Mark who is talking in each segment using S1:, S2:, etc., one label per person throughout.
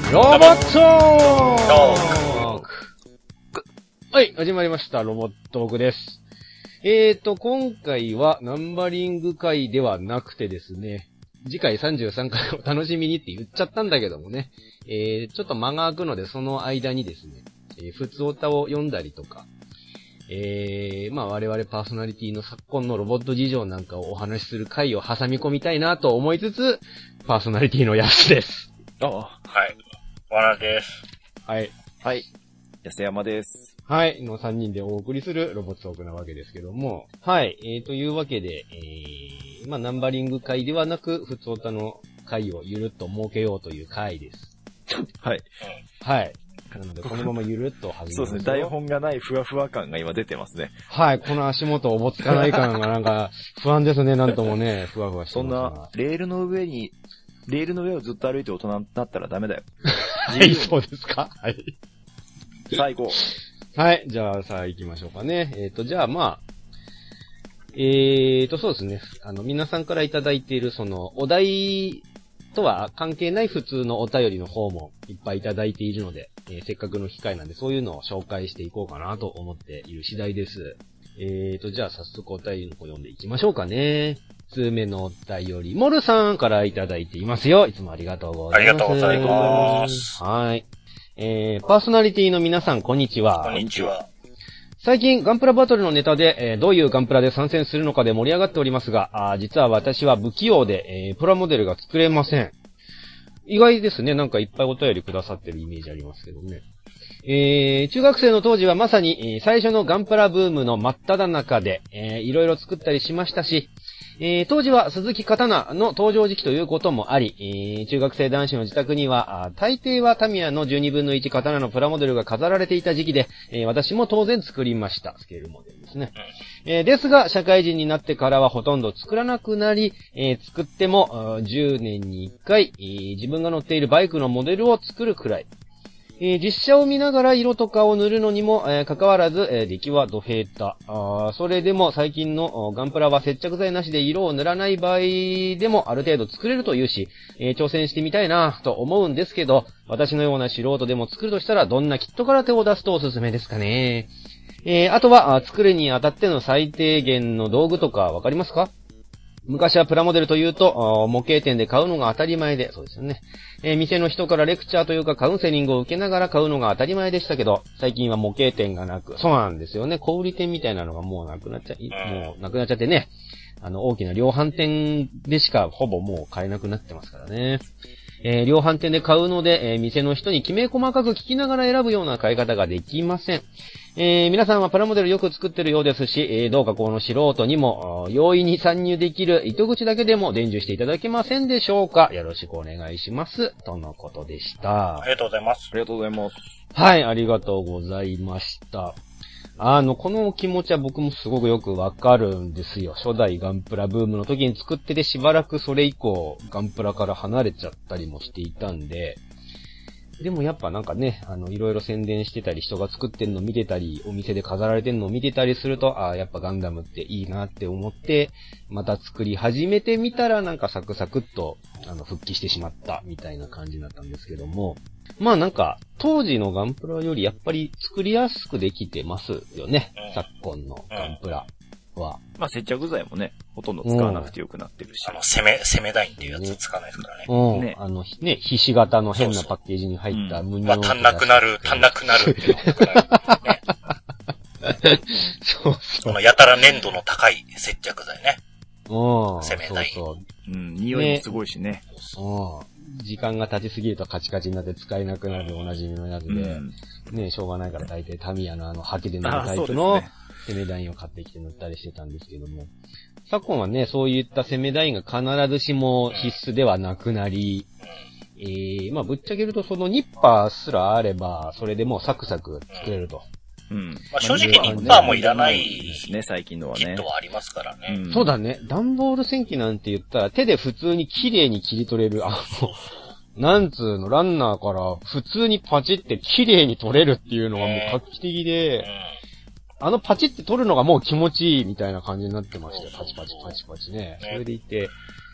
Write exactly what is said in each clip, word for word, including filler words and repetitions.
S1: ロボットーク。はい、始まりました。ロボットークです。えーと、今回はナンバリング回ではなくてですね、次回さんじゅうさんかいを楽しみにって言っちゃったんだけどもね、えー、ちょっと間が空くのでその間にですね、えー、普通歌を読んだりとか、えー、まあ我々パーソナリティの昨今のロボット事情なんかをお話しする回を挟み込みたいなと思いつつ、パーソナリティのやすです。
S2: ああ、はい。わらです。
S1: はい。
S3: はい。安山です。
S1: はい。のさんにんでお送りするロボットトークなわけですけども。はい。えー、というわけで、えー、まあ、ナンバリング回ではなく、普通歌の回をゆるっと設けようという回です。
S3: はい。
S1: はい。なので、このままゆるっと始めます。
S3: そうですね。台本がないふわふわ感が今出てますね。
S1: はい。この足元おぼつかない感がなんか、不安ですね。なんともね、ふわふわしてます。
S3: そんな、レールの上に、レールの上をずっと歩いて大人になったらダメだよ。
S1: はい、そうですか。はい。
S3: 最後。
S1: はい。じゃあ、さあ行きましょうかね。えっと、じゃあ、まあ、えーと、そうですね。あの、皆さんからいただいている、その、お題とは関係ない普通のお便りの方もいっぱいいただいているので、えー、せっかくの機会なんで、そういうのを紹介していこうかなと思っている次第です。えーと、じゃあ、早速お便りの方読んでいきましょうかね。つ目のお便り、モルさんからいただいていますよ。いつもありがとうございます。
S2: ありがとうございます。
S1: はい。えー、パーソナリティの皆さん、こんにちは。
S2: こんにちは。
S1: 最近、ガンプラバトルのネタで、えー、どういうガンプラで参戦するのかで盛り上がっておりますが、あ実は私は不器用で、えー、プラモデルが作れません。意外ですね。なんかいっぱいお便りくださってるイメージありますけどね。えー、中学生の当時はまさに、えー、最初のガンプラブームの真っ只中で、えー、いろいろ作ったりしましたし、えー、当時は鈴木刀の登場時期ということもあり、えー、中学生男子の自宅には、大抵はタミヤのじゅうにぶんのいち刀のプラモデルが飾られていた時期で、えー、私も当然作りました。スケールモデルですね。えー、ですが、社会人になってからはほとんど作らなくなり、えー、作ってもじゅうねんにいっかい、えー、自分が乗っているバイクのモデルを作るくらい。えー、実写を見ながら色とかを塗るのにも、えー、関わらず、えー、出来はド平坦。あそれでも最近のガンプラは接着剤なしで色を塗らない場合でもある程度作れるというし、えー、挑戦してみたいなと思うんですけど、私のような素人でも作るとしたらどんなキットから手を出すとおすすめですかね。えー、あとは、作るにあたっての最低限の道具とかわかりますか？昔はプラモデルというと、模型店で買うのが当たり前で、そうですよね。えー、店の人からレクチャーというかカウンセリングを受けながら買うのが当たり前でしたけど、最近は模型店がなく、そうなんですよね。小売店みたいなのがもうなくなっちゃい、もうなくなっちゃってね。あの、大きな量販店でしかほぼもう買えなくなってますからね。えー、量販店で買うので、えー、店の人にきめ細かく聞きながら選ぶような買い方ができません。えー、皆さんはプラモデルよく作ってるようですし、えー、どうかこの素人にも容易に参入できる糸口だけでも伝授していただけませんでしょうか。よろしくお願いします。とのことでした。
S2: ありがとうございます。
S3: ありがとうございます。
S1: はい、ありがとうございました。あの、この気持ちは僕もすごくよくわかるんですよ。初代ガンプラブームの時に作っててしばらくそれ以降ガンプラから離れちゃったりもしていたんで、でもやっぱなんかね、あの、いろいろ宣伝してたり、人が作ってんの見てたり、お店で飾られてんのを見てたりすると、ああ、やっぱガンダムっていいなって思って、また作り始めてみたらなんかサクサクっと、あの、復帰してしまったみたいな感じだったんですけども、まあなんか、当時のガンプラよりやっぱり作りやすくできてますよね、うん、昨今のガンプラは。
S3: まあ接着剤もね、ほとんど使わなくてよくなってるし。
S2: あの、攻め、攻めダインっていうやつ使わないですからね。
S1: うん。ね、あの、ね、ひし形の変なパッケージに入った無料。
S2: まあ、足んなくなる、足んなくなるっていうのが、ね。
S1: そうそう。
S2: このやたら粘度の高い接着剤ね。
S1: うん。
S2: 攻めダイン。
S3: そうそう。うん、匂いもすごいしね。
S1: うん。時間が経ちすぎるとカチカチになって使えなくなるおなじみのやつで、うん、ね、しょうがないから大体タミヤのあの、ハケで塗るタイプの攻めダインを買ってきて塗ったりしてたんですけども、昨今はね、そういった攻めダインが必ずしも必須ではなくなり、えー、まあぶっちゃけるとそのニッパーすらあれば、それでもうサクサク作れると。
S2: うん。まあ正直ニッパーもいらないです
S3: ね、最近のはね。
S2: キットはありますからね。
S1: うん、そうだね。ダンボール戦記なんて言ったら手で普通に綺麗に切り取れる、あの、なんつうの、ランナーから普通にパチって綺麗に取れるっていうのがもう画期的で、あのパチって取るのがもう気持ちいいみたいな感じになってましたよ。パチパチパチパチね。それでいて、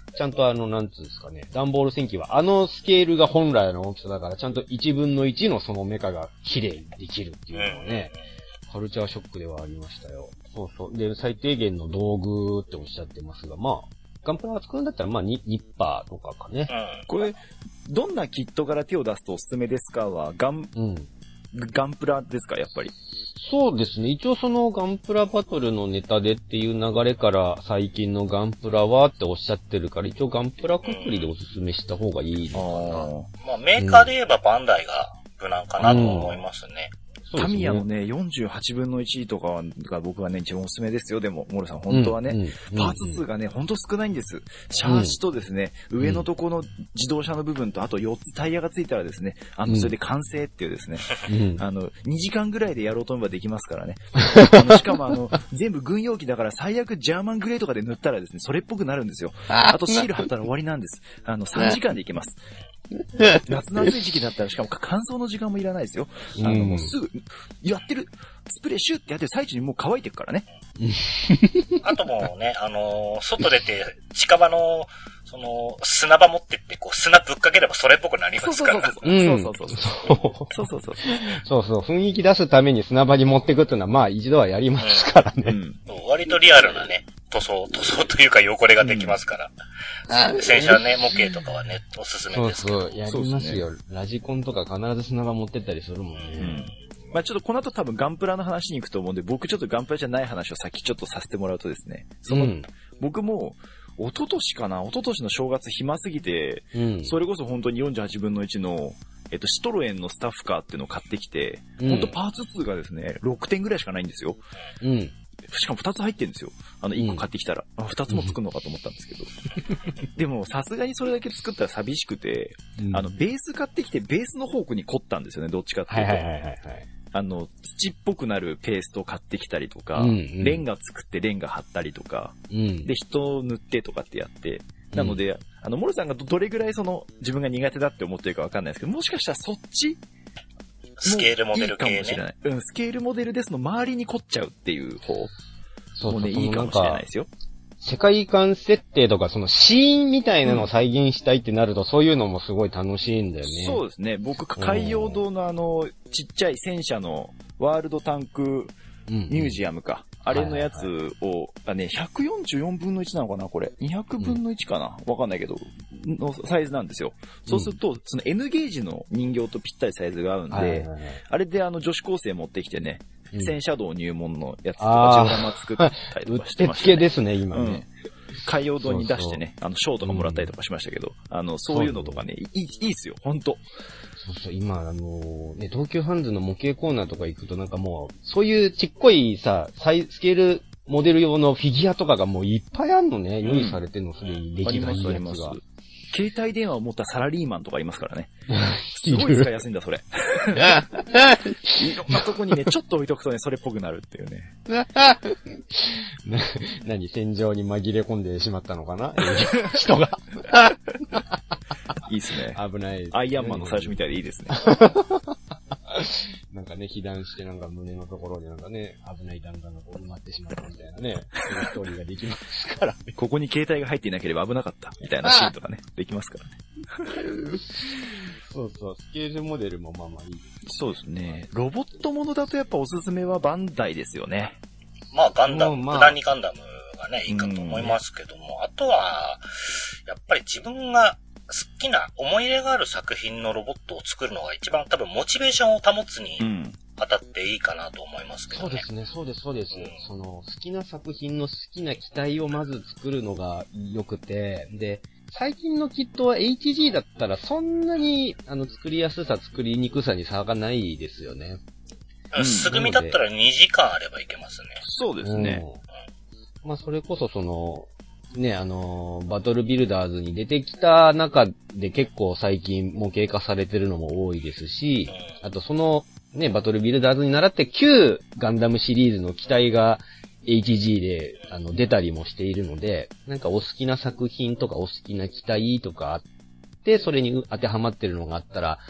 S1: ちゃんとあの、なんつうんですかね、ダンボール戦記はあのスケールが本来の大きさだから、ちゃんといちぶんのいちのそのメカが綺麗にできるっていうのはね、カルチャーショックではありましたよ。そうそう。で、最低限の道具っておっしゃってますが、まあ、ガンプラ作るんだったら、まあ、ニッパーとかかね。
S3: うん、これ、どんなキットから手を出すとおすすめですかは、ガン、うん、ガンプラですか、やっぱり。
S1: そうですね。一応そのガンプラバトルのネタでっていう流れから最近のガンプラはっておっしゃってるから、一応ガンプラくくりでおすすめした方がいいの
S2: かな。まあメーカーで言えばバンダイが無難かなと思いますね。
S3: うん、タミヤのね、よんじゅうはちぶんのいちとかが僕はね、一番おすすめですよ。でも、モルさん、本当はね、うんうん、パーツ数がね、本当少ないんです。シャーシとですね、うん、上のとこの自動車の部分と、あとよっつタイヤがついたらですね、あの、それで完成っていうですね、うん、あの、にじかんぐらいでやろうと思えばできますからね。あのしかもあの、全部軍用機だから最悪ジャーマングレーとかで塗ったらですね、それっぽくなるんですよ。あとシール貼ったら終わりなんです。あの、さんじかんでいけます。夏の暑い時期だったら、しかも乾燥の時間もいらないですよ。あの、もうすぐ、やってる、スプレーシュってやってる最中にもう乾いてるからね。
S2: あともうね、あのー、外出て、近場の、その、砂場持ってって、こう、砂ぶっかければそれっぽくなりますから。
S3: そうそうそうそう。そうそうそう。
S1: そうそう。雰囲気出すために砂場に持ってくっていうのは、まあ一度はやりますからね。うん
S2: うん、割とリアルなね、塗装、塗装というか汚れができますから。うん、洗車ね、模型とかはね、おすすめですけど。
S1: そうそう、やりますよ。ラジコンとか必ず砂場持ってったりするもんね。うん
S3: まあちょっとこの後多分ガンプラの話に行くと思うんで、僕ちょっとガンプラじゃない話を先ちょっとさせてもらうとですね、その、うん、僕も、一昨年かな一昨年の正月暇すぎて、うん、それこそ本当によんじゅうはちぶんのいちの、えっと、シトロエンのスタッフカーっていうのを買ってきて、うん、本当パーツ数がですね、ろくてんぐらいしかないんですよ。うん。しかもふたつ入ってるんですよ。あの、いっこ買ってきたら。うん、ふたつも作るのかと思ったんですけど。でも、さすがにそれだけ作ったら寂しくて、うん、あの、ベース買ってきて、ベースのフォークに凝ったんですよね、どっちかっていうと。はいはいはいはい。あの、土っぽくなるペーストを買ってきたりとか、うんうん、レンガ作ってレンガ貼ったりとか、うん、で、人を塗ってとかってやって、なので、うん、あの、モルさんがどれぐらいその、自分が苦手だって思ってるかわかんないですけど、もしかしたらそっち
S2: スケールモデル系ね。いいかもしれない。
S3: うん、スケールモデルですの周りに凝っちゃうっていう方。そうもうね、いいかもしれないですよ。
S1: 世界観設定とか、そのシーンみたいなのを再現したいってなると、うん、そういうのもすごい楽しいんだよね。
S3: そうですね。僕、海洋堂のあの、ちっちゃい戦車のワールドタンクミュージアムか。うんうん、あれのやつを、がね、ひゃくよんじゅうよんぶんのいちなのかなこれ。にひゃくぶんのいちかなわかんないけど、のサイズなんですよ。そうすると、その N ゲージの人形とぴったりサイズが合うんで、はいはいはい、あれであの女子高生持ってきてね、戦車道入門のやつとか、ジオラマ作ったりとかしてましたね。
S1: うってつけですね、今ね。うん、
S3: 海洋堂に出してね、そうそうあの、賞とかもらったりとかしましたけど、うん、あの、そういうのとかね、いい、いいっすよ、ほんと。
S1: そうそう、今、あのー、ね、東急ハンズの模型コーナーとか行くとなんかもう、そういうちっこいさ、サイスケールモデル用のフィギュアとかがもういっぱいあるのね、用意されてるの、それに出来がいいやつが。
S3: 携帯電話を持ったサラリーマンとかいますからね。すごい使いやすいんだ、それ。いろんなとこにね、ちょっと置いとくとね、それっぽくなるっていうね。
S1: な、何、戦場に紛れ込んでしまったのかな人が。
S3: いいっすね。
S1: 危ないですね。
S3: アイアンマンの最初みたいでいいですね。
S1: なんかね、被弾してなんか胸のところでなんかね、危ない弾丸が埋まってしまったみたいなね、そういうストーリーができますからね。
S3: ここに携帯が入っていなければ危なかったみたいなシーンとかね、できますからね。
S1: そうそう、スケールモデルもまあまあいいです、ね。
S3: そうですね。ロボットものだとやっぱおすすめはバンダイですよね。
S2: まあガンダム、無駄にガンダムがね、いいかと思いますけども、あとは、やっぱり自分が好きな思い入れがある作品のロボットを作るのが一番多分モチベーションを保つに当たっていいかなと思いますけどね。
S1: そうですね、そうです、そうです、うん。その好きな作品の好きな機体をまず作るのが良くて、で、最近のキットは エイチジー だったらそんなにあの作りやすさ、作りにくさに差がないですよね。
S2: うん、すぐみだったらにじかんあればいけますね。
S3: そうですね。
S1: うん、まあそれこそその、ね、あのー、バトルビルダーズに出てきた中で結構最近模型化されてるのも多いですし、あとそのね、バトルビルダーズに倣って旧ガンダムシリーズの機体が エイチジー であの出たりもしているので、なんかお好きな作品とかお好きな機体とかあって、それに当てはまってるのがあったら、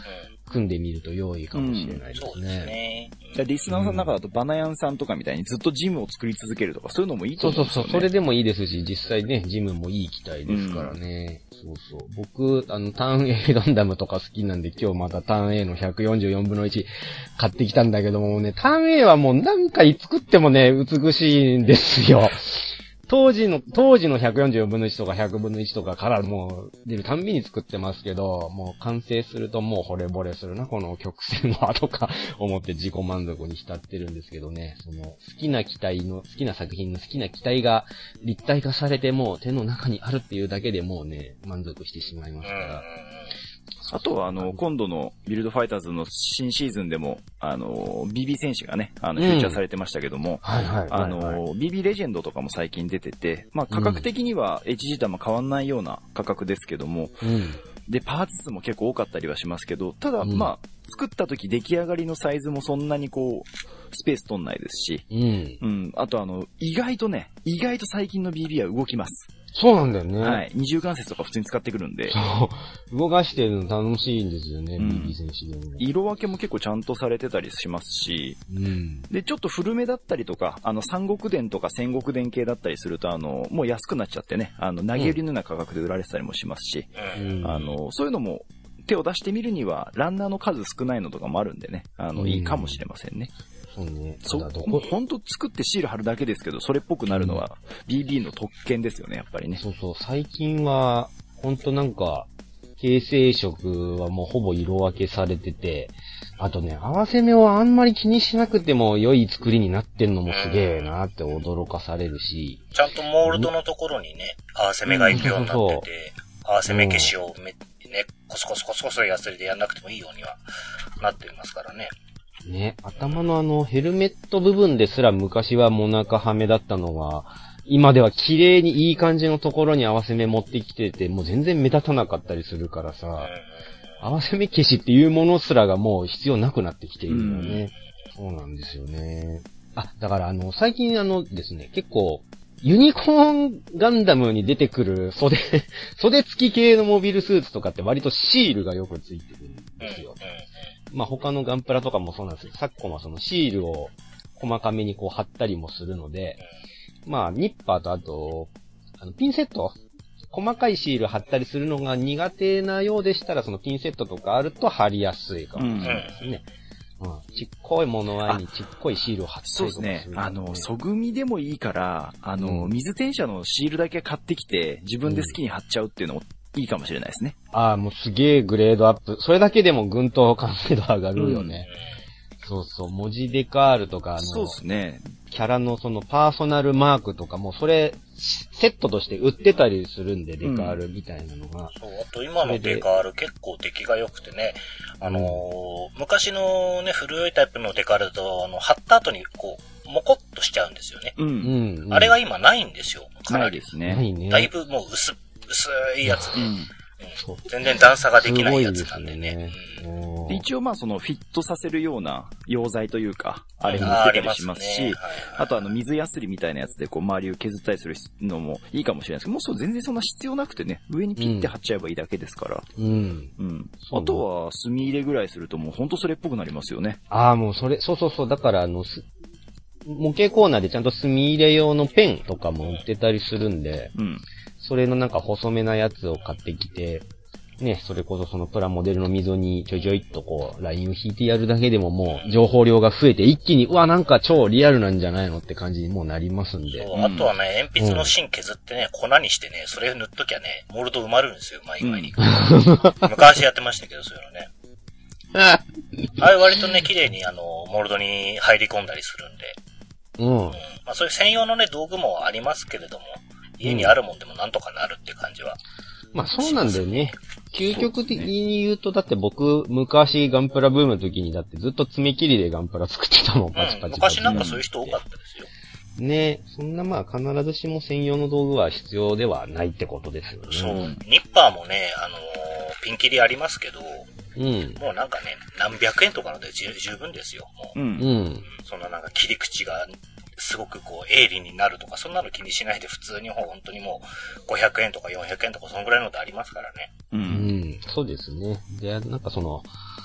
S1: 組んでみると良いかもしれないですね。うん、そうです
S2: ね。
S3: じゃリスナーさんの中だとバナヤンさんとかみたいにずっとジムを作り続けるとかそういうのもいいと思うんですよね。
S1: そうそうそう。それでもいいですし、実際ね、ジムもいい機体ですからね。うん、そうそう。僕、あの、ターン A ガンダムとか好きなんで今日またターン A のひゃくよんじゅうよんぶんのいち買ってきたんだけどもね、ターン A はもう何回作ってもね、美しいんですよ。当時の、当時のひゃくよんじゅうよんぶんのいちとかひゃくぶんのいちとかからもう出るたんびに作ってますけど、もう完成するともう惚れ惚れするな、この曲線はとか思って自己満足に浸ってるんですけどね、その好きな機体の、好きな作品の好きな機体が立体化されてもう手の中にあるっていうだけでもうね、満足してしまいますから。
S3: あとは、あの、今度のビルドファイターズの新シーズンでも、あの、ビービー 選手がね、あの、フューチャーされてましたけども、
S1: はいはい。
S3: あの、ビービー レジェンドとかも最近出てて、まあ、価格的には エイチジー とあんま変わんないような価格ですけども、
S1: うん、
S3: で、パーツ数も結構多かったりはしますけど、ただ、うん、まあ、作った時出来上がりのサイズもそんなにこう、スペース取んないですし、
S1: うん。
S3: うん。あとあの、意外とね、意外と最近の ビービー は動きます。
S1: そうなんだよね。
S3: はい。二重関節とか普通に使ってくるんで。
S1: そう。動かしてるの楽しいんですよね、うん、ビービー 選手でも。
S3: 色分けも結構ちゃんとされてたりしますし、
S1: うん。
S3: で、ちょっと古めだったりとか、あの、三国伝とか戦国伝系だったりすると、あの、もう安くなっちゃってね、あの、投げ売りのような価格で売られてたりもしますし、うん、あの、そういうのも手を出してみるには、ランナーの数少ないのとかもあるんでね、あの、うん、いいかもしれませんね。
S1: そうね。
S3: そう、ほんと作ってシール貼るだけですけど、それっぽくなるのは ビービー の特権ですよね、やっぱりね。
S1: そうそう、最近は、ほんとなんか、形成色はもうほぼ色分けされてて、あとね、合わせ目をあんまり気にしなくても良い作りになってんのもすげえなって驚かされるし。
S2: ちゃんとモールドのところにね、合わせ目がいくようになってて、合わせ目消しをめ、ね、コソコソコソコソやすりでやんなくてもいいようにはなっていますからね。
S1: ね、頭のあのヘルメット部分ですら昔はモナカはめだったのが、今では綺麗にいい感じのところに合わせ目持ってきてて、もう全然目立たなかったりするからさ、合わせ目消しっていうものすらがもう必要なくなってきているよね。そうなんですよね。あ、だからあの、最近あのですね、結構、ユニコーンガンダムに出てくる袖、袖付き系のモビルスーツとかって割とシールがよくついてるんですよ。まあ、他のガンプラとかもそうなんですけど、昨今はそのシールを細かめにこう貼ったりもするので、まあ、ニッパーとあと、あの、ピンセット細かいシール貼ったりするのが苦手なようでしたら、そのピンセットとかあると貼りやすいかもしれないですね。うんうん、ちっこいもの合いにちっこいシールを貼ったりとかする、
S3: ね。そうですね。あの、素組みでもいいから、あの、うん、水転写のシールだけ買ってきて、自分で好きに貼っちゃうっていうのも、いいかもしれないですね。
S1: ああ、もうすげえグレードアップ。それだけでもぐんと完成度上がるよね。うん、そうそう。文字デカールとか、あの、
S3: そうですね。
S1: キャラのそのパーソナルマークとかも、それ、セットとして売ってたりするんで、デカールみたいなのが。
S2: うん、そう、あと今のデカール結構出来が良くてね、あのーうん、昔のね、古いタイプのデカールだと、あの、貼った後にこう、モコッとしちゃうんですよね。
S3: うん。
S2: うん、あれが今ないんですよ。かなり。
S3: ないですね。
S1: ないね。
S2: だいぶもう薄、薄いやつで。うんうん、全然段差ができないやつなんでね。
S3: でうん、で一応まあそのフィットさせるような溶剤というか、あれも売ってたりしますし、あ, す、ねはいはい、あとあの水やすりみたいなやつでこう周りを削ったりするのもいいかもしれないですけど、もうそう全然そんな必要なくてね、上にピッて貼っちゃえばいいだけですから。
S1: うん。
S3: うん。あとは墨入れぐらいするともうほんとそれっぽくなりますよね。
S1: ああ、もうそれ、そうそうそう、だからあの、模型コーナーでちゃんと墨入れ用のペンとかも売ってたりするんで、
S3: うん。
S1: それのなんか細めなやつを買ってきて、ね、それこそそのプラモデルの溝にちょいちょいっとこう、ラインを引いてやるだけでももう、情報量が増えて一気に、うわ、なんか超リアルなんじゃないのって感じにもうなりますんで。
S2: そう、あとはね、鉛筆の芯削ってね、うん、粉にしてね、それ塗っときゃね、モールド埋まるんですよ、まあ今に。うん、昔やってましたけど、そういうのね。あれ割とね、綺麗にあの、モールドに入り込んだりするんで。
S1: うん。うん、
S2: まあそういう専用のね、道具もありますけれども、家にあるもんでもなんとかなるっていう感じは。
S1: まあそうなんだよね。究極的に言うと、だって僕、昔ガンプラブームの時にだってずっと爪切りでガンプラ作ってたもん、パチパチパチ。
S2: 昔なんかそういう人多かったですよ。
S1: ね、そんなまあ必ずしも専用の道具は必要ではないってことですよね。
S2: そう。ニッパーもね、あのー、ピンキリありますけど、
S1: うん。
S2: もうなんかね、何百円とかので十分ですよ。も
S1: う。うん。うん。
S2: そんななんか切り口が、すごくこう、鋭利になるとか、そんなの気にしないで普通に本当にもう、ごひゃくえんとかよんひゃくえんとか、そのぐらいのでありますからね。
S1: うん。うん、そうですね。で、なんかその、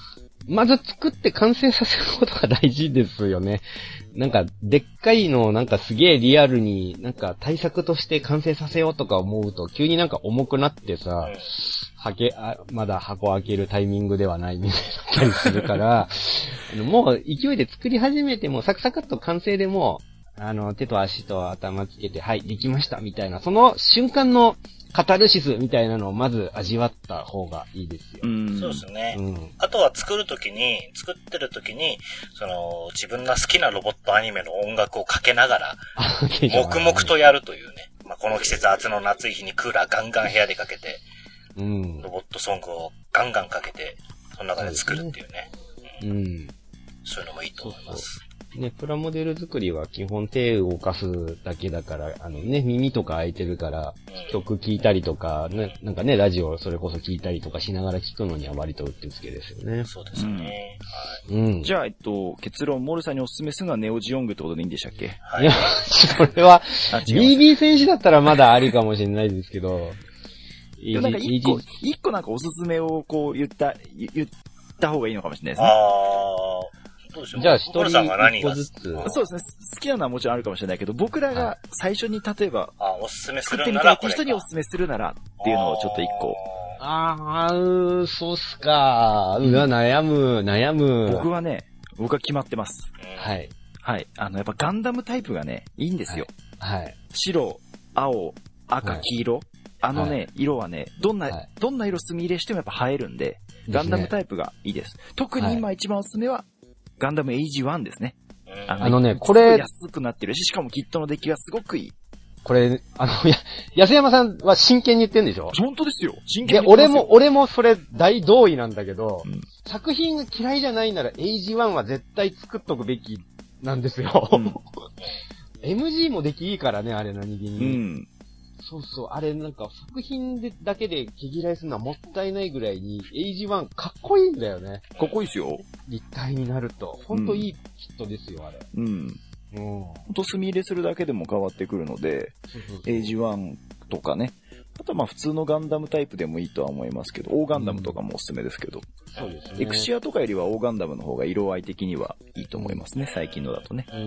S1: まず作って完成させることが大事ですよね。なんか、でっかいのをなんかすげえリアルに、なんか対策として完成させようとか思うと、急になんか重くなってさ、はけ、あ、まだ箱開けるタイミングではないみたいなったりするから、もう勢いで作り始めても、サクサクっと完成でも、あの、手と足と頭つけて、はい、できましたみたいな、その瞬間のカタルシスみたいなのをまず味わった方がいいですよ。
S2: うん、そうですね。うん、あとは作るときに、作ってるときに、その、自分が好きなロボットアニメの音楽をかけながら、黙々とやるというね。まあ、この季節暑の夏い日にクーラーガンガン部屋でかけて、うん、ロボットソングをガンガンかけて、その中で作るっていうね。うん。うん、そういうのもいいと思います。そうそう
S1: ね、プラモデル作りは基本手を動かすだけだから、あのね、耳とか開いてるから、曲聴いたりとか、ね、なんかね、ラジオそれこそ聴いたりとかしながら聴くのには割とうってつけですよね。
S2: そうですね。
S3: うん。はい。うん。じゃあ、えっと、結論、モルさんにお勧めするのはネオジオングってことでいいんでしたっけ？
S1: はい。いや、それは、ビービー 戦士だったらまだありかもしれないですけど、
S3: でもなんか一個、一個なんかおすすめをこう言った、言った方がいいのかもしれないですね。
S2: あー。どうしよう。
S1: じゃあ一人一個ずつ。
S3: そうですね。好きなのはもちろんあるかもしれないけど、僕らが最初に例えば、
S2: あ、おすすめする
S3: なら作ってみたいって人におすすめするならっていうのをちょっと一個。
S1: あー、そうっすか。うわ、悩む、悩む。
S3: 僕はね、僕は決まってます。
S1: はい。
S3: はい。あの、やっぱガンダムタイプがね、いいんですよ。
S1: はい。はい、
S3: 白、青、赤、黄色。はい、あのね、はい、色はね、どんな、はい、どんな色墨入れしてもやっぱ映えるんで、ガンダムタイプがいいです。ですね、特に今一番おすすめは、ガンダムエイジワンですね。
S1: あの、あのね、これ、
S3: 安くなってるし、しかもキットの出来がすごくいい。
S1: これ、あの、や、安山さんは真剣に言ってんでしょ？
S3: 本当ですよ。真剣に
S1: 言ってますよ。で、俺も、俺もそれ大同意なんだけど、うん、作品が嫌いじゃないならエイジワンは絶対作っとくべきなんですよ。うん、エムジー も出来いいからね、あれ何気に。うん。そうそう、あれなんか作品でだけで毛嫌いするのはもったいないぐらいに、エイジワンかっこいいんだよね。
S3: かっこいいですよ。
S1: 立体になると。ほんといいキットですよ、あれ。
S3: うん。うん。ほんと墨入れするだけでも変わってくるので、そうそうそう、エイジワンとかね。あとはまあ普通のガンダムタイプでもいいとは思いますけど、オーガンダムとかもおすすめですけど。うん、そうですね。エクシアとかよりはオーガンダムの方が色合い的にはいいと思いますね、最近のだとね。うん。うん。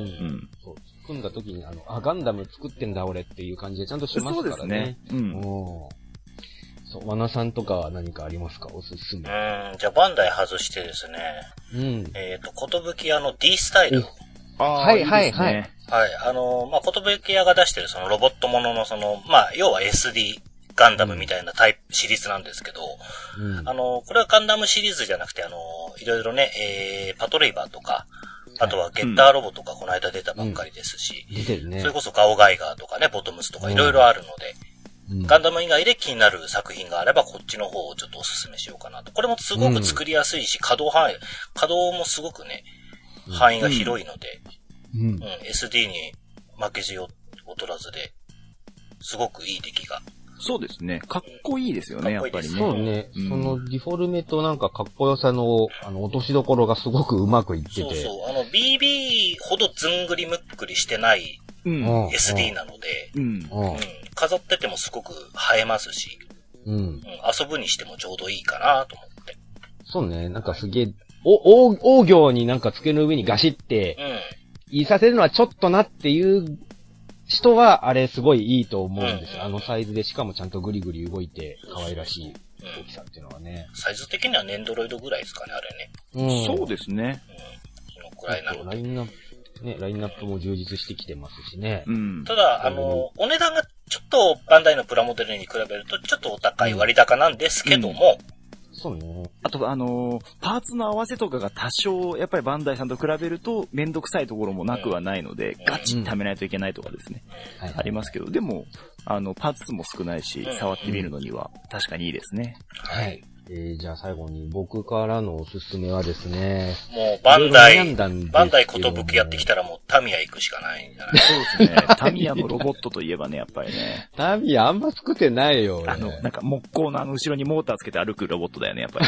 S1: そう組んだ時にあの、あ、ガンダム作ってんだ俺っていう感じでちゃんとしますからね。そうですね。うん。そう、ワナさんとかは何かありますか？おすすめ。
S2: うん、じゃあバンダイ外してですね。うん。えっ、ー、と、ことぶき屋の D スタイル。
S1: ああ、はいはいはい。
S2: はい。あの、まあ、ことぶき屋が出してるそのロボットもののその、まあ、要は エスディー ガンダムみたいなタイプ、シリーズなんですけど、うん、あの、これはガンダムシリーズじゃなくて、あの、いろいろね、えー、パトレイバーとか、あとはゲッターロボとかこの間出たばっかりですし、
S1: うん、出てるね。
S2: それこそガオガイガーとかね、ボトムスとかいろいろあるので、うん、ガンダム以外で気になる作品があればこっちの方をちょっとお勧めしようかなと。これもすごく作りやすいし、稼働範囲、稼働もすごくね、範囲が広いので、うんうん、エスディー に負けず劣らずで、すごくいい出来が。
S3: そうですね。かっこいいですよね、やっぱりね。
S1: そうね、うん。そのディフォルメとなんかかっこよさの、あの、落としどころがすごくうまくいってて。そう
S2: そう。あの、ビービー ほどずんぐりむっくりしてない エスディー なので、うんうんうん、飾っててもすごく映えますし、うん、うん、遊ぶにしてもちょうどいいかなと思って。
S1: そうね。なんかすげえ、お、お、王行になんか机の上にガシって、うん、言いさせるのはちょっとなっていう人は、あれすごいいいと思うんですよ。うん、あのサイズで、しかもちゃんとグリグリ動いて、可愛らしい大きさっていうのはね。
S2: サイズ的にはネンドロイドぐらいですかね、あれ
S3: ね。うん、そうですね。
S2: うん。そのくらいなので。
S1: ラインナップ、ね、ラインナップも充実してきてますしね。う
S2: ん。ただ、あの、お値段がちょっとバンダイのプラモデルに比べると、ちょっとお高い割高なんですけども、うん
S1: そうね。
S3: あと、あのー、パーツの合わせとかが多少、やっぱりバンダイさんと比べると、めんどくさいところもなくはないので、うん、ガチッ貯めないといけないとかですね。うん、ありますけど、でも、あの、パーツ数も少ないし、うん、触ってみるのには、確かにいいですね。
S1: はい。えー、じゃあ最後に僕からのおすすめはですね。
S2: もうバンダイ、バンダイことぶきやってきたらもうタミヤ行くしかないんじゃない？
S3: そうですね。タミヤのロボットといえばね、やっぱりね。
S1: タミヤあんま作ってないよ。
S3: あの、なんか木工のあの後ろにモーターつけて歩くロボットだよね、やっぱり。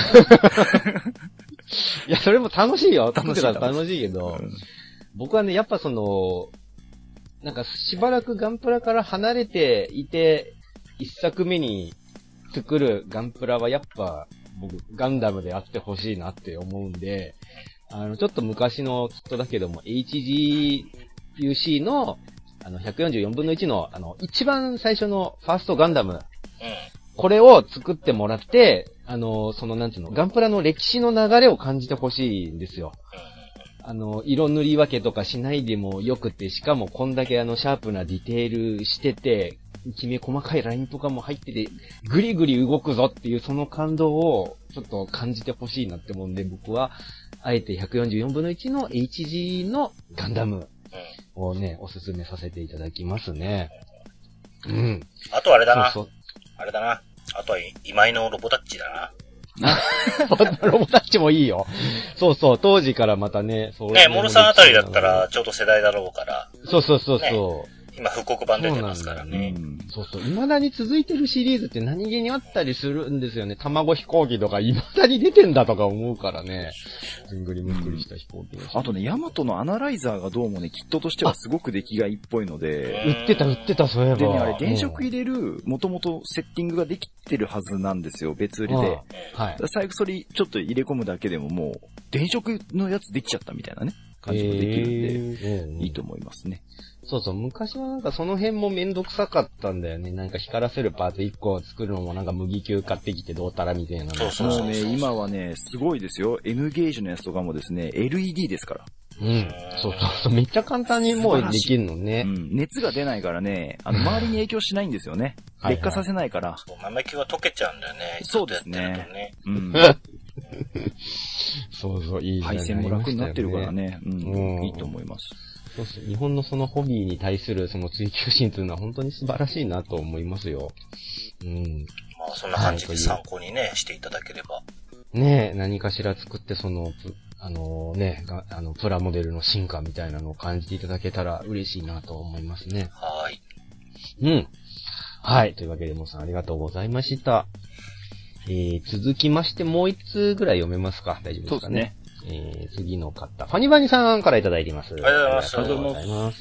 S1: いや、それも楽しいよ。作ってたら楽しいけど、うん、僕はね、やっぱその、なんかしばらくガンプラから離れていて、一作目に作るガンプラはやっぱ僕、ガンダムであってほしいなって思うんで、あの、ちょっと昔のきっとだけども、エイチジーユーシー の、あの、ひゃくよんじゅうよんぶんのいちの、あの、一番最初のファーストガンダム、これを作ってもらって、あの、そのなんていうの、ガンプラの歴史の流れを感じてほしいんですよ。あの、色塗り分けとかしないでもよくて、しかもこんだけあの、シャープなディテールしてて、きめ細かいラインとかも入ってて、ぐりぐり動くぞっていうその感動をちょっと感じてほしいなって思うんで、僕は、あえてひゃくよんじゅうよんぶんのいちの エイチジー のガンダムをね、おすすめさせていただきますね。うん。
S2: あとあれだな。そうそうあれだな。あとは今井のロボタッチだな。
S1: ロボタッチもいいよ。そうそう、当時からまたね、そう
S2: ね、モルさんあたりだったらちょうど世代だろうから。
S1: そうそうそうそう。ね、
S2: 今復刻版出てますからね。
S1: そうね。そうそう。未だに続いてるシリーズって何気にあったりするんですよね。卵飛行機とか未だに出てんだとか思うからね。ずんぐりむっくりした飛行機、
S3: うん、あとね、ヤマトのアナライザーがどうもね、キットとしてはすごく出来がいいっぽいので。
S1: 売ってた売ってた、そういえば。
S3: でね、あれ電飾入れる、もともとセッティングができてるはずなんですよ、別売りで。はい。最後それちょっと入れ込むだけでももう、電飾のやつできちゃったみたいなね、感じもできるんで、えー、いいと思いますね。
S1: そうそう、昔はなんかその辺もめんどくさかったんだよね。なんか光らせるパーツいっこ作るのもなんか麦球買ってきてどうたらみたいな。
S2: そうそうそう。
S3: もうね、今はね、すごいですよ。N ゲージのやつとかもですね、エルイーディー ですから。
S1: うん。そうそうそう。めっちゃ簡単にもうできるのね。
S3: うん。熱が出ないからね、あの、周りに影響しないんですよね。劣化させないから。
S2: そう、豆球は溶けちゃうんだよね。
S3: そうですね。ねうん。
S1: そうそう、いい
S3: 配線も楽になってるからね。うん。いいと思います。
S1: そうそう。日本のそのホビーに対するその追求心というのは本当に素晴らしいなと思いますよ。うん。
S2: まあそんな感じで参考にね、していただければ。
S1: ねえ、何かしら作ってその、あのね、あの、プラモデルの進化みたいなのを感じていただけたら嬉しいなと思いますね。
S2: はい。
S1: うん。はい。というわけで、もさんありがとうございました。えー、続きましてもう一通ぐらい読めますか？大丈夫ですかね。そうですね。えー、次の方。ファニバニさんからいただいています。
S2: ありがとうございます。
S1: ありがとうございます。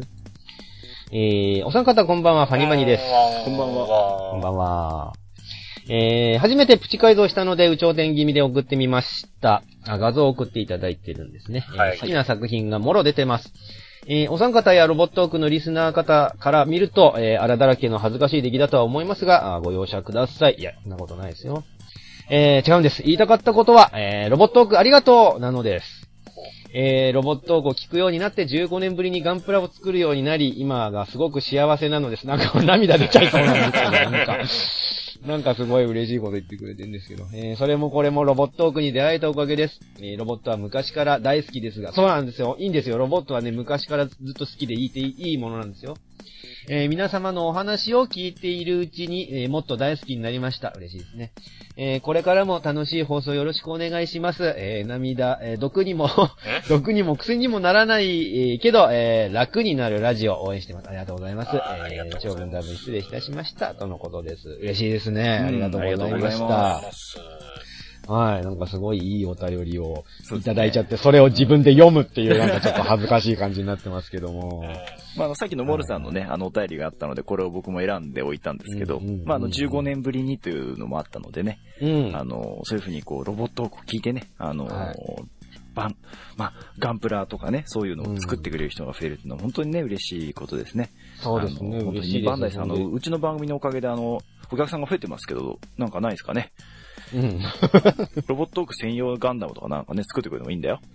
S1: えー、お三方こんばんは、ファニバニです。
S3: こんばんは。
S1: こんばんは。えー、初めてプチ改造したので、有頂天気味で送ってみました。あ、画像を送っていただいてるんですね。はい、えー、好きな作品がもろ出てます。えー、お三方やロボットークのリスナー方から見ると、えー、荒だらけの恥ずかしい出来だとは思いますが、あご容赦ください。いや、そんなことないですよ。えー、違うんです。言いたかったことは、えー、ロボットークありがとうなのです。えー、ロボットークを聞くようになってじゅうごねんぶりにガンプラを作るようになり、今がすごく幸せなのです。なんか涙出ちゃいそうなんですけど、なんか。なんかすごい嬉しいこと言ってくれてるんですけど、えー、それもこれもロボットークに出会えたおかげです。えー、ロボットは昔から大好きですが、そうなんですよ。いいんですよ。ロボットはね、昔からずっと好きでいいていいものなんですよ。えー、皆様のお話を聞いているうちに、えー、もっと大好きになりました。嬉しいですね。えー、これからも楽しい放送よろしくお願いします。えー、涙、えー、毒にも、毒にも薬にもならない、えー、けど、えー、楽になるラジオを応援してます。ありがとうございます。えー、長文ダブ失礼いたしました。とのことです。嬉しいですね。ありがとうございました。はい。なんかすごいいいお便りをいただいちゃって、それを自分で読むっていうなんかちょっと恥ずかしい感じになってますけども。
S3: まあ、あの、さっきのモルさんのね、あの、お便りがあったので、これを僕も選んでおいたんですけど、うんうんうん、まあ、あの、じゅうごねんぶりにというのもあったのでね、うん、あの、そういうふうにこう、ロボットを聞いてね、あの、はい、バン、まあ、ガンプラとかね、そういうのを作ってくれる人が増えるっていうのは本当にね、嬉しいことですね。
S1: そうですね。
S3: 本当にバンダイさん、あの、うちの番組のおかげであの、お客さんが増えてますけど、なんかないですかね。うん。ロボットーク専用ガンダムとかなんかね、作ってくれてもいいんだよ。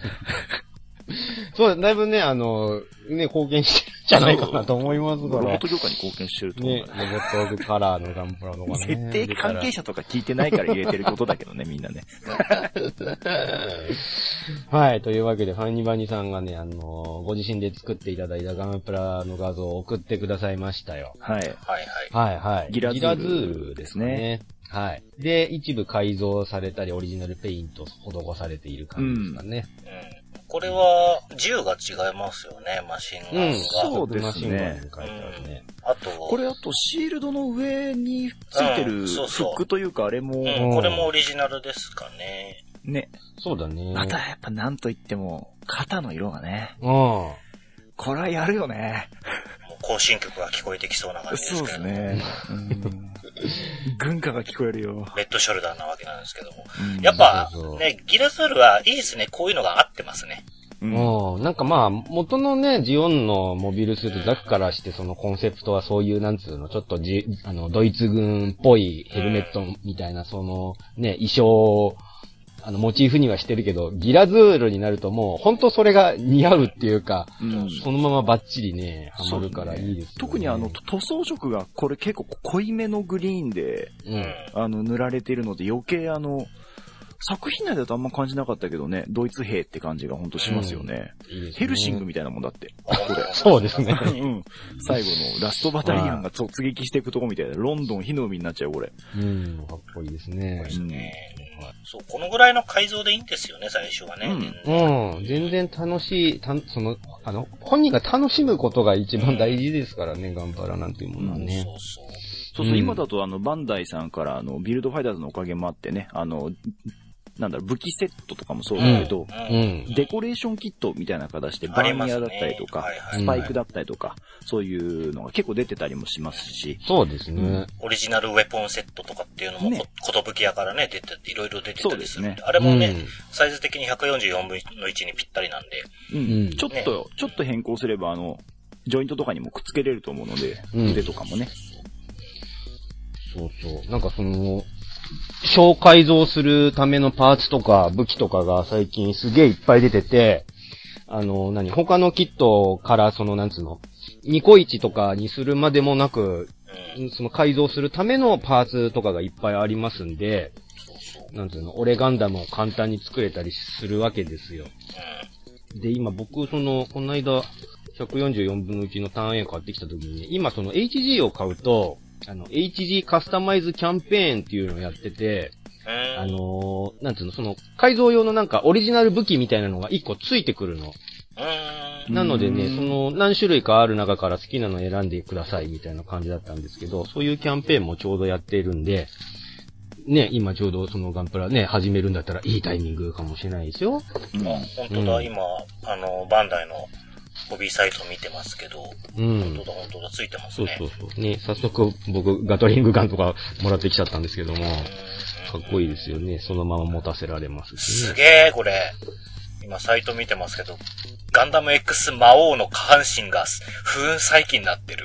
S1: そう、だいぶね、あの、ね、貢献してるんじゃないかなと思いますから。
S3: ロボット業界に貢献してると思う。
S1: ね、ロボットークカラーのガンプラとかね。
S3: 設定関係者とか聞いてないから入れてることだけどね、みんなね。
S1: はい、というわけで、ファニバニさんがね、あの、ご自身で作っていただいたガンプラの画像を送ってくださいましたよ。
S3: はい。はい
S1: はい。はいはい。
S3: ギラズールですね。
S1: はい。で、一部改造されたり、オリジナルペイント施されている感じですかね。
S2: うん。うんこれは、銃が違いますよね、マシンガンが。うん、
S3: そうですね。
S2: うん、あと、
S3: これあと、シールドの上についてるフックというか、あれも、うん
S2: うん、これもオリジナルですかね。
S3: ね。
S1: そうだね。
S3: またやっぱなんといっても、肩の色がね。
S1: うん。
S3: これはやるよね。
S2: もう行進曲が聞こえてきそうな感じですけど。
S3: そうですね。うん軍歌が聞こえるよ。
S2: レッドショルダーなわけなんですけども。うん、やっぱ、そうそうそうね、ギラズールはいいですね。こういうのが合ってますね。
S1: うん、なんかまあ、元のね、ジオンのモビルスーツザクからしてそのコンセプトはそういう、なんつうの、ちょっとじ、あの、ドイツ軍っぽいヘルメットみたいな、その、ね、衣装を、あの、モチーフにはしてるけど、ギラズールになるともう、ほんとそれが似合うっていうか、うん、そのままバッチリね、ハマるからいいですよね。
S3: 特にあの、塗装色がこれ結構濃いめのグリーンで、うん、あの、塗られているので余計あの、作品内だとあんま感じなかったけどね、ドイツ兵って感じがほんとしますよね。うん、いいですね。ヘルシングみたいなもんだって。これ。
S1: そうですね。
S3: うん。最後のラストバタリアンが突撃していくとこみたいな、ロンドン火の海になっちゃう、これ。
S1: うん、かっこいいですね。
S2: うん、そう、このぐらいの改造でいいんですよね、最初はね。
S1: うん。うん、全然楽しい、たその、あの、本人が楽しむことが一番大事ですからね、うん、ガンパラなんていうものはね。うん、そうそう。
S3: そうそう、うん、今だとあの、バンダイさんからあの、ビルドファイターズのおかげもあってね、あの、なんだろう、武器セットとかもそうだけど、うんうん、デコレーションキットみたいな形で、バーニアだったりとか、ねはいはいはい、スパイクだったりとか、そういうのが結構出てたりもしますし。
S1: そうですね。うん、
S2: オリジナルウェポンセットとかっていうのも、ね、ことぶき屋からね、出てて、いろいろ出てたりするんで。ね、あれもね、うん、サイズ的にひゃくよんじゅうよんぶんのいちにぴったりなんで。
S3: うん。ちょっと、ね、ちょっと変更すれば、あの、ジョイントとかにもくっつけれると思うので、うん、腕とかもね。
S1: そうそう。なんかその、小改造するためのパーツとか武器とかが最近すげえいっぱい出てて、あの、何、他のキットからその、なんつうの、ニコイチとかにするまでもなく、その改造するためのパーツとかがいっぱいありますんで、なんつうの、俺ガンダムを簡単に作れたりするわけですよ。で、今僕、その、この間、ひゃくよんじゅうよんぶんのいちの単円買ってきた時にね、今その エイチジー を買うと、あの、エイチジー カスタマイズキャンペーンっていうのをやってて、あのー、なんつうの、その、改造用のなんかオリジナル武器みたいなのがいっこついてくるの。なのでね、その、何種類かある中から好きなのを選んでくださいみたいな感じだったんですけど、そういうキャンペーンもちょうどやっているんで、ね、今ちょうどそのガンプラね、始めるんだったらいいタイミングかもしれないですよ。
S2: うん、あ、本当だ、うん、今、あの、バンダイの、ホビーサイト見てますけど、うん。本当だ、本当だ、ついてますね。
S1: そうそうそう。ね、早速僕、ガトリングガンとかもらってきちゃったんですけども、かっこいいですよね。そのまま持たせられますしね。
S2: すげー、これ。今、サイト見てますけど、ガンダム X 魔王の下半身が不運細工になってる。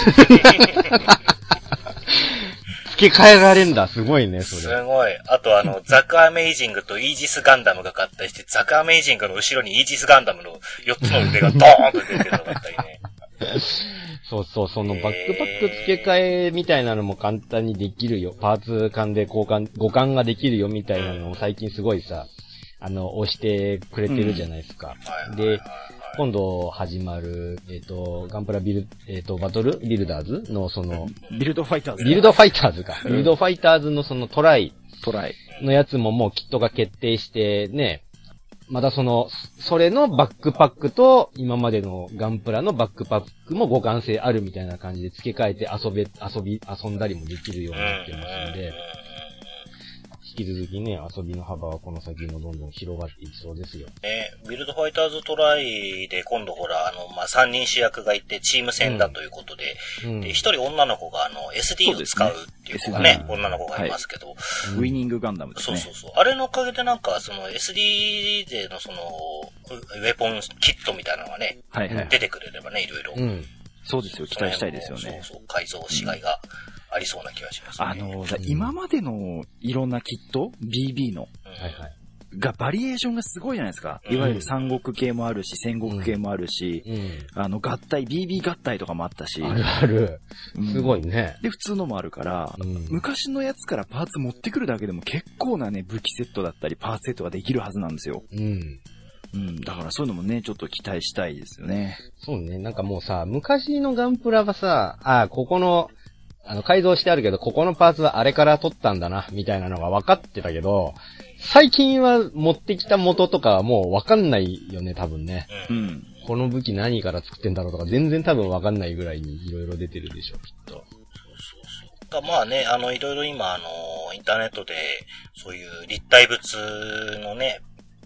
S1: 付け替えられんだ。すごいね、それ。
S2: すごい。あとあの、ザクアメイジングとイージスガンダムが合体して、ザクアメイジングの後ろにイージスガンダムのよっつの腕がドーンと出てるのだったりね。
S1: そうそう、そのバックパック付け替えみたいなのも簡単にできるよ。パーツ間で交換、互換ができるよみたいなのを最近すごいさ、あの、押してくれてるじゃないですか。うん、で、今度始まる、えっ、ー、と、ガンプラビル、えっ、ー、と、バトルビルダーズのその、
S3: ビルドファイターズ。
S1: ビルドファイターズか。ビルドファイターズのそのトライ。
S3: トライ。
S1: のやつももうキットが決定してね、またその、それのバックパックと、今までのガンプラのバックパックも互換性あるみたいな感じで付け替えて遊べ、遊び、遊んだりもできるようになってますんで、引き続きね、遊びの幅はこの先もどんどん広がっていきそうですよ。
S2: ね、ビルドファイターズトライで今度ほら、あの、まあ、さんにん主役がいてチーム戦だということで、うん、で、ひとり女の子があの、エスディー を使うっていう子がね、ね女の子がいますけど、はい、
S3: ウィニングガンダムですね。
S2: そうそうそう。あれのおかげでなんか、その エスディー でのその、ウェポンキットみたいなのがね、はいはい、出てくれればね、いろいろ。うん。
S3: そうですよ、期待したいですよね。
S2: そうそう、改造しがいが。ありそうな気がしますね。
S3: あの、今までのいろんなキット ビービー の、はいはい。が、バリエーションがすごいじゃないですか。いわゆる三国系もあるし、戦国系もあるし、うん、あの、合体、ビービー 合体とかもあったし。
S1: あるある。すごいね。
S3: で、普通のもあるから、うん、昔のやつからパーツ持ってくるだけでも結構なね、武器セットだったり、パーツセットができるはずなんですよ。うん。うん、だからそういうのもね、ちょっと期待したいですよね。
S1: そうね、なんかもうさ、昔のガンプラはさ、あ、ここの、あの、改造してあるけど、ここのパーツはあれから取ったんだな、みたいなのが分かってたけど、最近は持ってきた元とかはもう分かんないよね、多分ね。うん。この武器何から作ってんだろうとか、全然多分分かんないぐらいにいろいろ出てるでしょ、きっと。そう
S2: そうそう。まあね、あの、いろいろ今、あの、インターネットで、そういう立体物のね、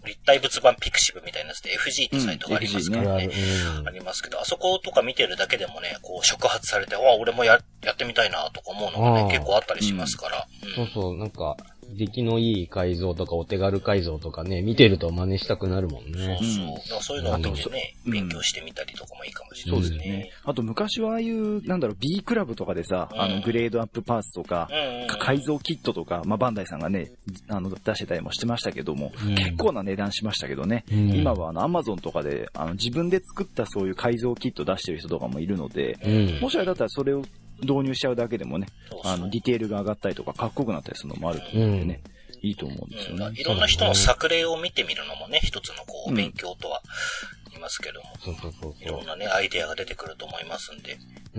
S2: 立体物版ピクシブみたいなやつで エフジー ってサイトがありますからね。うん、ありますけど、あそことか見てるだけでもね、こう触発されて、わ、俺もや、やってみたいなとか思うのがね、結構あったりしますから。
S1: うん、そうそう、なんか、出来のいい改造とかお手軽改造とかね、見てると真似したくなるもんね。
S2: そうそう。だからそういうのを見てね、うん、勉強してみたりとかもいいかもしれないですね。そうですね。
S3: あと昔はああいう、なんだろう、B クラブとかでさ、うん、あの、グレードアップパーツとか、うんうん、改造キットとか、まあ、バンダイさんがね、あの、出してたりもしてましたけども、うん、結構な値段しましたけどね。うん、今はあの、アマゾンとかで、あの、自分で作ったそういう改造キット出してる人とかもいるので、うん、もしあれだったらそれを導入しちゃうだけでもね、そうそうあの、ディテールが上がったりとか、かっこよくなったりするのもあると思うんでね。うんいいと思うんですよね、
S2: うん。いろんな人の作例を見てみるのもね、一つのこう、勉強とは言いますけども。そうそうそうそういろんなね、アイデアが出てくると思いますんで。うん。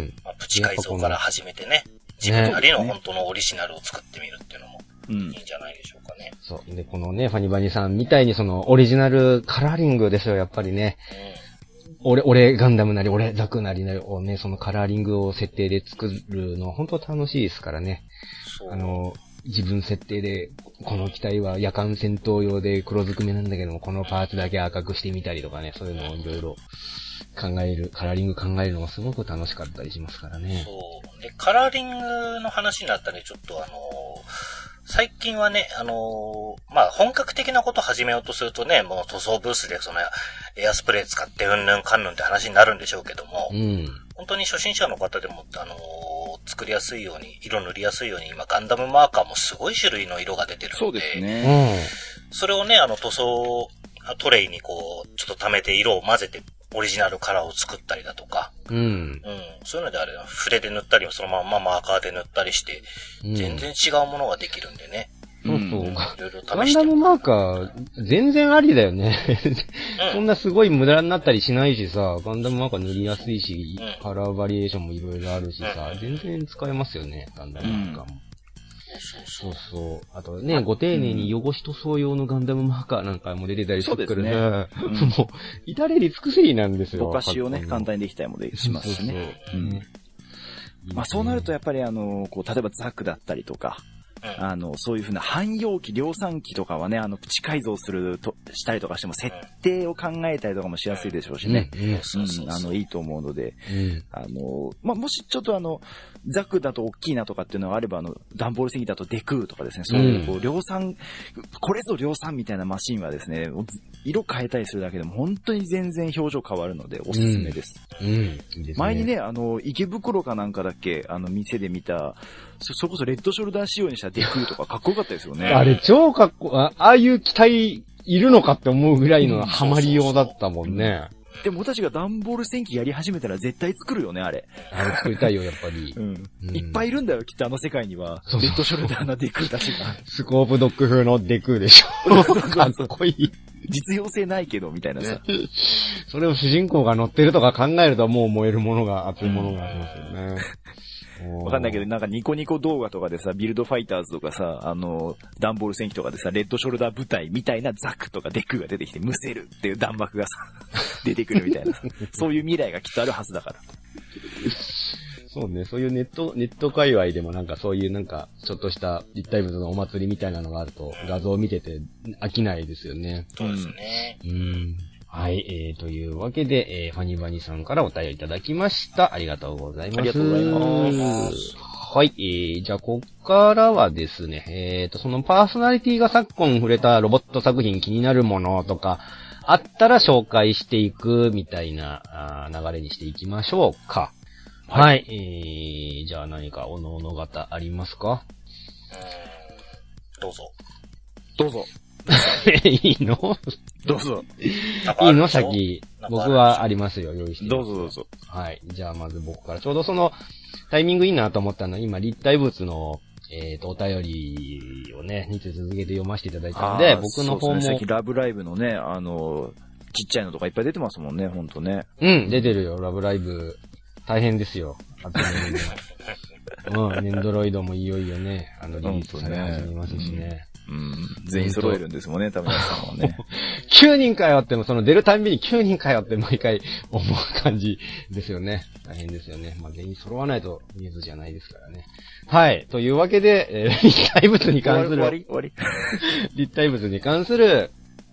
S2: まあ、プチ改造から始めてね、自分なりの本当のオリジナルを作ってみるっていうのも、いいんじゃないでしょうかね。
S1: うん、そう。で、このね、ファニバニさんみたいにその、オリジナルカラーリングですよ、やっぱりね。うん、俺、俺ガンダムなり、俺ザクなりなりをね、そのカラーリングを設定で作るのは本当楽しいですからね。そう。あの、自分設定で、この機体は夜間戦闘用で黒ずくめなんだけども、このパーツだけ赤くしてみたりとかね、そういうのをいろいろ考える、カラーリング考えるのがすごく楽しかったりしますからね。
S2: そう。で、カラーリングの話になったら、ね、ちょっとあのー、最近はね、あのー、まあ、本格的なことを始めようとするとね、もう塗装ブースでそのエアスプレー使ってうんぬんかんぬんって話になるんでしょうけども、うん、本当に初心者の方でも、あのー、作りやすいように、色塗りやすいように、今ガンダムマーカーもすごい種類の色が出てるので、そうですね。それをね、あの塗装トレイにこう、ちょっと溜めて色を混ぜて、オリジナルカラーを作ったりだとか、うん。うん。そういうのであれ、筆で塗ったり、そのままマーカーで塗ったりして、うん、全然違うものができるんでね。
S1: そうそう。いろいろ試して。ガンダムマーカー、全然ありだよね。うん、そんなすごい無駄になったりしないしさ、ガンダムマーカー塗りやすいし、うん、カラーバリエーションもいろいろあるしさ、うん、全然使えますよね、ガンダムマーカーも。うんそうそう。あとね、ご丁寧に汚し塗装用のガンダムマーカーなんかも出てたりするからね。うん、もう、至れり尽くせりなんですよ。
S3: ぼかしをね、簡単にできたりもしますしね。そうそうそううんまあそうなるとやっぱりあの、こう、例えばザクだったりとか、あの、そういうふうな汎用機、量産機とかはね、あの、プチ改造すると、したりとかしても、設定を考えたりとかもしやすいでしょうしね。うん、うん、あの、いいと思うので、うん、あの、まあ、もしちょっとあの、ザクだと大きいなとかっていうのがあれば、あの、ダンボール戦機だとデクーとかですね、そういう、こう、量産、これぞ量産みたいなマシンはですね、色変えたりするだけでも本当に全然表情変わるので、おすすめです。うん。うん、いいですね。前にね、あの、池袋かなんかだっけ、あの、店で見た、そ、それこそレッドショルダー仕様にしたデクーとかかっこよかったですよね。
S1: あれ超かっこ、あ、ああいう機体いるのかって思うぐらいのハマりようだったもんね。
S3: でも俺たちがダンボール戦機やり始めたら絶対作るよね、あれ。
S1: あれ作りたいよ、やっぱり。うん。
S3: うん、いっぱいいるんだよ、きっとあの世界には。そうそうレッドショルダーなデクーたちが。
S1: スコープドッグ風のデクーでしょ。かっこいい。
S3: 実用性ないけど、みたいなさ、ね。
S1: それを主人公が乗ってるとか考えるともう燃えるものが、熱いものがありますよね。
S3: わかんないけど、なんかニコニコ動画とかでさ、ビルドファイターズとかさ、あの、ダンボール戦機とかでさ、レッドショルダー部隊みたいなザクとかデクが出てきて、むせるっていう弾幕がさ、出てくるみたいな。そういう未来がきっとあるはずだから。
S1: そうね、そういうネット、ネット界隈でもなんかそういうなんか、ちょっとした立体物のお祭りみたいなのがあると、画像を見てて飽きないですよね。
S2: そうですね。
S1: うん。はい、えー、というわけで、えー、ファニバニさんからお便りいただきました。ありがとうございます。あ
S3: りがとうございます。
S1: はい、えー、じゃあ、こっからはですね、えーと、そのパーソナリティが昨今触れたロボット作品気になるものとか、あったら紹介していくみたいなあ流れにしていきましょうか。はい、はい、えー、じゃあ何かおのおの方ありますか？
S2: うーん、どうぞ。
S3: どうぞ。
S1: いいの
S3: どうぞ。
S1: いいの先。僕はありますよ、用意して。
S3: どうぞどうぞ。
S1: はい。じゃあまず僕からちょうどそのタイミングいいなと思ったのは今立体物のえっとお便りをね、につ続けて読ませていただいたので、僕の方も。そうですね、
S3: さっきラブライブのね、あの、ちっちゃいのとかいっぱい出てますもんね、ほんとね。
S1: うん、出てるよ、ラブライブ。大変ですよ。集めるの。うん、ネンドロイドもいよいよね、あのリリースされ始めますしね。
S3: うん、全員揃えるんですもんね、田村さんはね。
S1: きゅうにんかよっても、その出るたんびにきゅうにんかよって毎回思う感じですよね。大変ですよね。まあ、全員揃わないと見えずじゃないですからね。はい。というわけで、えー、立体物に関する、
S3: 終わり終わり
S1: 立体物に関する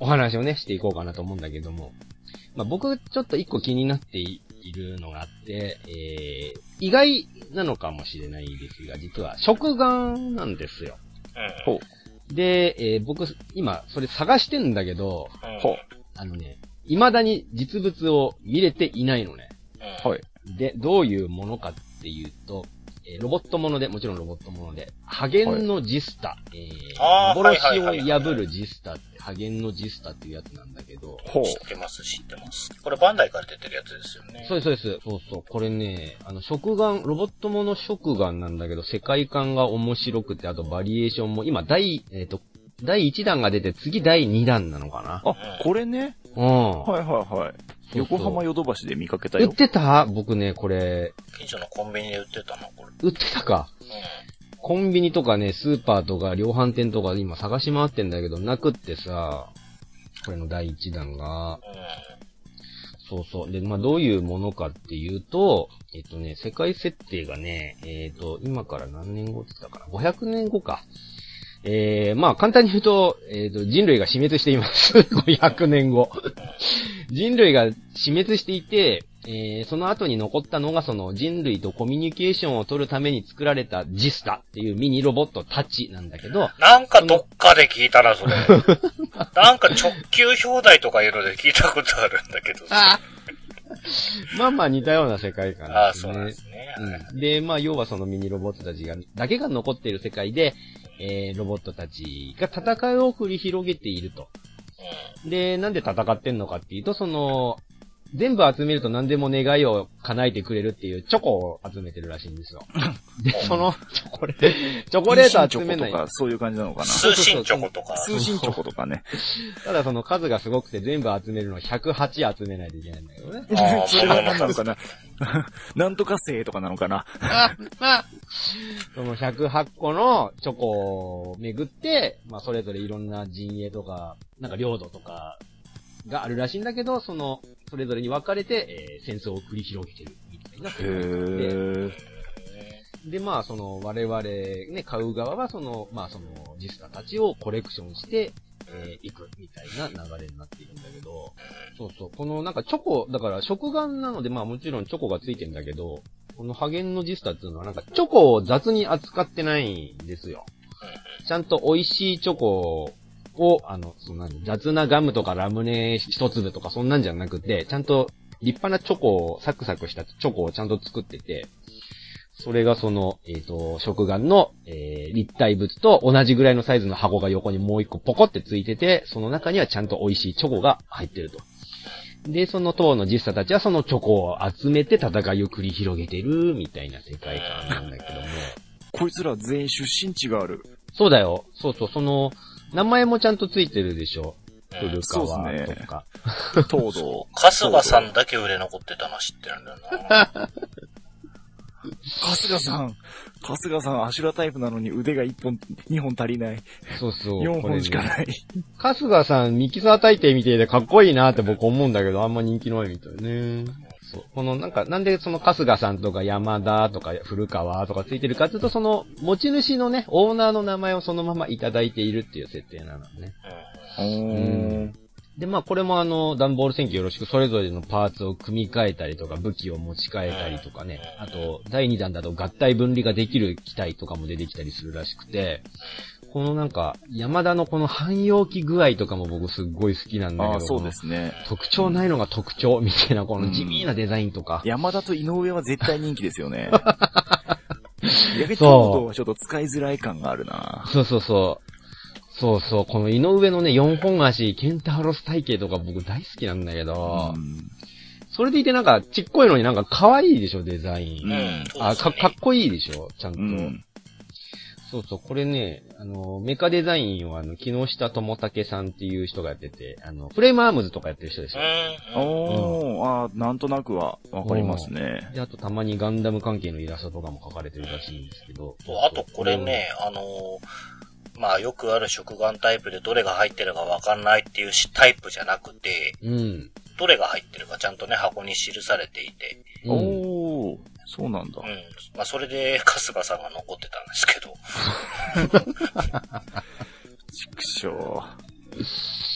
S1: お話をね、していこうかなと思うんだけども。まあ、僕、ちょっと一個気になっているのがあって、えー、意外なのかもしれないですが、実は、食玩なんですよ。
S2: うん。
S1: で、えー、僕、今、それ探してんだけど、
S2: うん、
S1: ほう。あのね、未だに実物を見れていないのね。
S2: うん、
S1: はい。で、どういうものかっていうと、えー、ロボットもので、もちろんロボットもので、ハゲンのジスタ、はい、えー、幻を破るジスタって、ハゲンのジスタっていうやつなんだけど。
S2: ほう。知ってます、知ってます。これバンダイから出てるやつですよね。
S1: そうです、そうです。そうそう。これね、あの、食玩、ロボットもの食玩なんだけど、世界観が面白くて、あとバリエーションも、今、第、えっと、だいいちだんが出て、次だいにだんなのかな。
S3: あ、これね。
S1: うん。
S3: はいはいはい。横浜ヨドバシで見かけたよ。
S1: 売ってた？僕ね、これ。
S2: 近所のコンビニで売ってたな、これ。
S1: 売ってたか。うん。コンビニとかね、スーパーとか量販店とか今探し回ってんだけど、なくってさ、これのだいいちだんが。うん。そうそう。で、まあ、どういうものかっていうと、えっとね、世界設定がね、えっと、今から何年後って言ったかな ?ごひゃくねんごか。えー、まあ簡単に言うと、えーと、人類が死滅しています。ごひゃくねんご。人類が死滅していて、えー、その後に残ったのがその人類とコミュニケーションを取るために作られたジスタっていうミニロボットたちなんだけど。
S2: なんかどっかで聞いたな、それ。なんか直球表題とかいうので聞いたことあるんだけどさ。
S1: まあまあ似たような世界観ですね。
S2: ああ、そうなんですね。
S1: うん。で、まあ要はそのミニロボットたちが、だけが残っている世界で、えー、ロボットたちが戦いを繰り広げていると。うん、で、なんで戦ってんのかっていうと、その、全部集めると何でも願いを叶えてくれるっていうチョコを集めてるらしいんですよ。で、そのチョコレート、チョコレート集めない。
S3: とかそういう感じなのかな。
S2: 通信チョコとか。
S3: 通信チョコとかね。
S1: ただその数がすごくて全部集めるのひゃくはち集めないといけないんだけどね。
S3: あそれは何なのかな。なんとか生とかなのかな。
S1: そのひゃくはちこのチョコを巡って、まあそれぞれいろんな陣営とか、なんか領土とかがあるらしいんだけど、その、それぞれに分かれて、えー、戦争を繰り広げてるみたいな世界で。で、まあその我々ね、買う側はその、まあそのジスタたちをコレクションして、えー、いくみたいな流れになっているんだけど、そうそう、このなんかチョコ、だから食玩なのでまあもちろんチョコがついてるんだけど、このハゲンのジスタっていうのはなんかチョコを雑に扱ってないんですよ。ちゃんと美味しいチョコを、あの、そんなに雑なガムとかラムネ一粒とかそんなんじゃなくて、ちゃんと立派なチョコを、サクサクしたチョコをちゃんと作ってて、それがその、えっと、食玩の、えー、立体物と同じぐらいのサイズの箱が横にもう一個ポコってついてて、その中にはちゃんと美味しいチョコが入ってると。で、その当のジスタたちはそのチョコを集めて戦いを繰り広げてるみたいな世界観なんだけども。
S3: こいつら全員出身地がある。
S1: そうだよ。そうそう、その、名前もちゃんとついてるでしょ。古川とか。
S3: 東堂。
S2: 春日さんだけ売れ残ってたの知ってるんだよな。
S3: 春日さん。春日さん、アシュラタイプなのに腕がいっぽん、にほん足りない。
S1: そうそう。
S3: よんほんしかない。
S1: 春日さん、ミキサー大帝みたいでかっこいいなって僕思うんだけど、あんま人気ないみたいね。そう。このなんか、なんでその春日さんとか山田とか古川とかついてるかっていうと、その持ち主のね、オーナーの名前をそのままいただいているっていう設定なのね。
S3: うん。
S1: で、まあこれもあの、段ボール戦記よろしくそれぞれのパーツを組み替えたりとか、武器を持ち替えたりとかね。あと、だいにだんだと合体分離ができる機体とかも出てきたりするらしくて、このなんか、山田のこの汎用機具合とかも僕すっごい好きなんだけど。
S3: ああ、そうですね。
S1: 特徴ないのが特徴みたいなこの地味なデザインとか。
S3: うん、山田と井上は絶対人気ですよね。逆に東堂はちょっと使いづらい感があるな。
S1: そうそうそう。そうそう、この井上のね、よんほん足、ケンタウロス体型とか僕大好きなんだけど、うん、それでいてなんかちっこいのになんか可愛いでしょ、デザイン。うん、あか、かっこいいでしょ、ちゃんと。うん、そうそう、これね、あの、メカデザインをあの、木下智武さんっていう人がやってて、あの、フレームアームズとかやってる人ですよ。
S3: おー、うん、あー、なんとなくはわかりますね。
S1: で、あとたまにガンダム関係のイラストとかも描かれてるらしいんですけど。
S2: あとこれね、あのー、まあよくある食玩タイプでどれが入ってるかわかんないっていうタイプじゃなくて、
S1: うん、
S2: どれが入ってるかちゃんとね、箱に記されていて。
S3: うん、おー、そうなんだ。
S2: うん。まあそれで春日さんが残ってたんですけど。
S3: 畜生。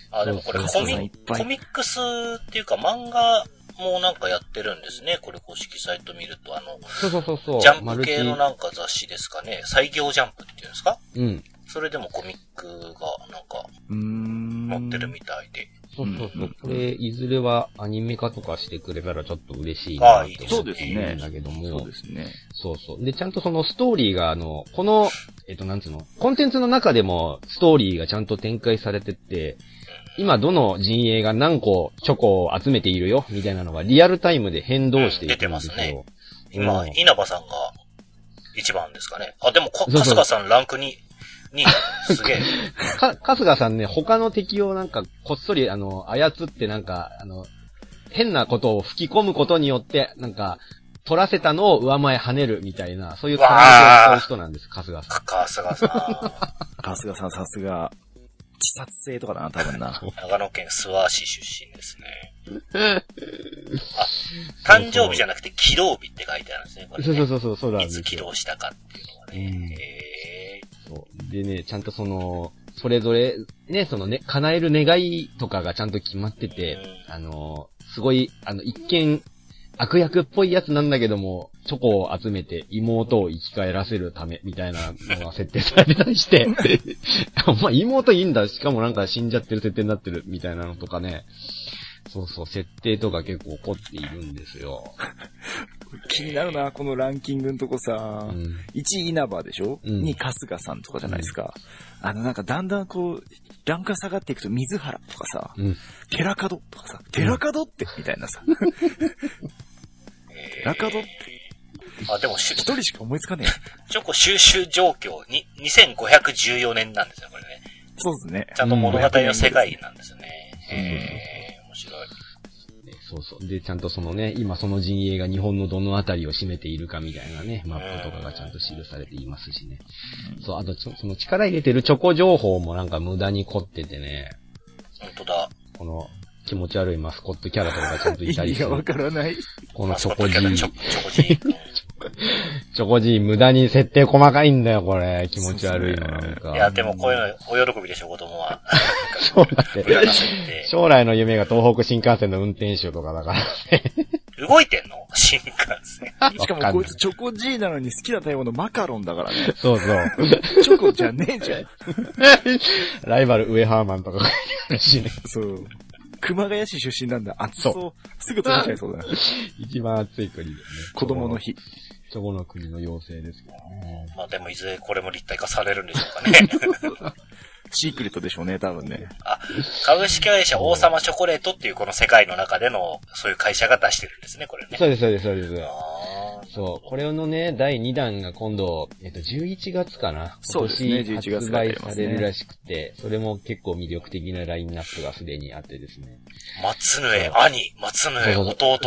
S2: あ、でもこれコミコミックスっていうか漫画もなんかやってるんですね。これ公式サイト見ると、あの、
S1: そうそうそうそう。
S2: ジャンプ系のなんか雑誌ですかね。採業ジャンプっていうんですか？
S1: うん。
S2: それでもコミックがなんか、うーん載ってるみたいで。
S1: そうそうそう。これ、いずれはアニメ化とかしてくれたらちょっと嬉しいなって思っているんだけども。
S3: そうですね。
S1: そうそう。で、ちゃんとそのストーリーが、あの、この、えっと、なんつうの、コンテンツの中でもストーリーがちゃんと展開されてって、今どの陣営が何個チョコを集めているよ、みたいなのがリアルタイムで変動していくんですよ。うん、出てますね。
S2: 今、うん、稲葉さんが一番ですかね。あ、でも、か、春日さんランクに、に、すげえ。
S1: か、春日さんね、他の敵をなんか、こっそり、あの、操ってなんか、あの、変なことを吹き込むことによって、なんか、取らせたのを上前跳ねるみたいな、そういう感じを使う人なんです、春日さん。
S2: 春日さん。
S3: 春日さんさすが、自殺性とかだな、多分な。
S2: 長野県諏訪市出身ですね。あ、誕生日じゃなくて起動日って書いてあるんですね、これ、ね。
S1: そうそうそう、そうなんですよ。
S2: いつ起動したかっていうのがね。へ
S1: ーそう。でね、ちゃんとその、それぞれ、ね、そのね、叶える願いとかがちゃんと決まってて、うん、あの、すごい、あの、一見、悪役っぽいやつなんだけども、チョコを集めて妹を生き返らせるため、みたいなのが設定されてたりして、まあ妹いいんだ、しかもなんか死んじゃってる設定になってる、みたいなのとかね。そうそう、設定とか結構起こっているんですよ。
S3: 気になるな、このランキングのとこさ。うん、いちい稲葉でしょ、うん、に春日さんとかじゃないですか。うん、あのなんかだんだんこう、ランクが下がっていくと水原とかさ、うん、寺門とかさ、寺門って、みたいなさ。寺門って。
S2: あ、でも
S3: 一人しか思いつかね
S2: え。チョコ収集状況に、にせんごひゃくじゅうよねんなんですよ、これね。
S3: そうですね。
S2: ちゃんと物語の世界なんですよね。うん、へー、面白い。
S1: そうそう。で、ちゃんとそのね、今その陣営が日本のどのあたりを占めているかみたいなね、マップとかがちゃんと記されていますしね。うん、そう、あとその力入れてるチョコ情報もなんか無駄に凝っててね。
S2: 本当だ。
S1: この気持ち悪いマスコットキャラとかがちゃんといたりして。
S3: 意味がわからない。
S1: このチョコジー。
S2: チョコジー。
S1: チョコジー無駄に設定細かいんだよ、これ。気持ち悪いのなんか。
S2: いや、でもこういうのお喜びでしょ、子供は。
S1: そうだって。将来の夢が東北新幹線の運転手とかだからね。
S2: 動いてんの新幹線。
S3: しかもこいつチョコジーなのに好きな食べ物マカロンだからね。
S1: そうそう。
S3: チョコじゃねえじゃん。
S1: ライバルウエハーマンとかがいるしね。
S3: そう。熊谷市出身なんだ。熱そう。そうすぐ取れちゃいそうだな。
S1: 一番熱い国ですね。
S3: 子供の日。
S1: チョコの国の妖精ですけどね。
S2: まあでもいずれこれも立体化されるんでしょうかね。
S3: シークレットでしょうね、多分ね。
S2: あ、株式会社王様チョコレートっていうこの世界の中での、そういう会社が出してるんですね、これね。
S1: そうです、そうです、そうです。そう。これのね、だいにだんが今度、えっと、じゅういちがつかな。
S3: そうですね、じゅういちがつ
S1: 発売されるらしくて、それも結構魅力的なラインナップがすでにあってですね。
S2: 松野江兄、松野江弟。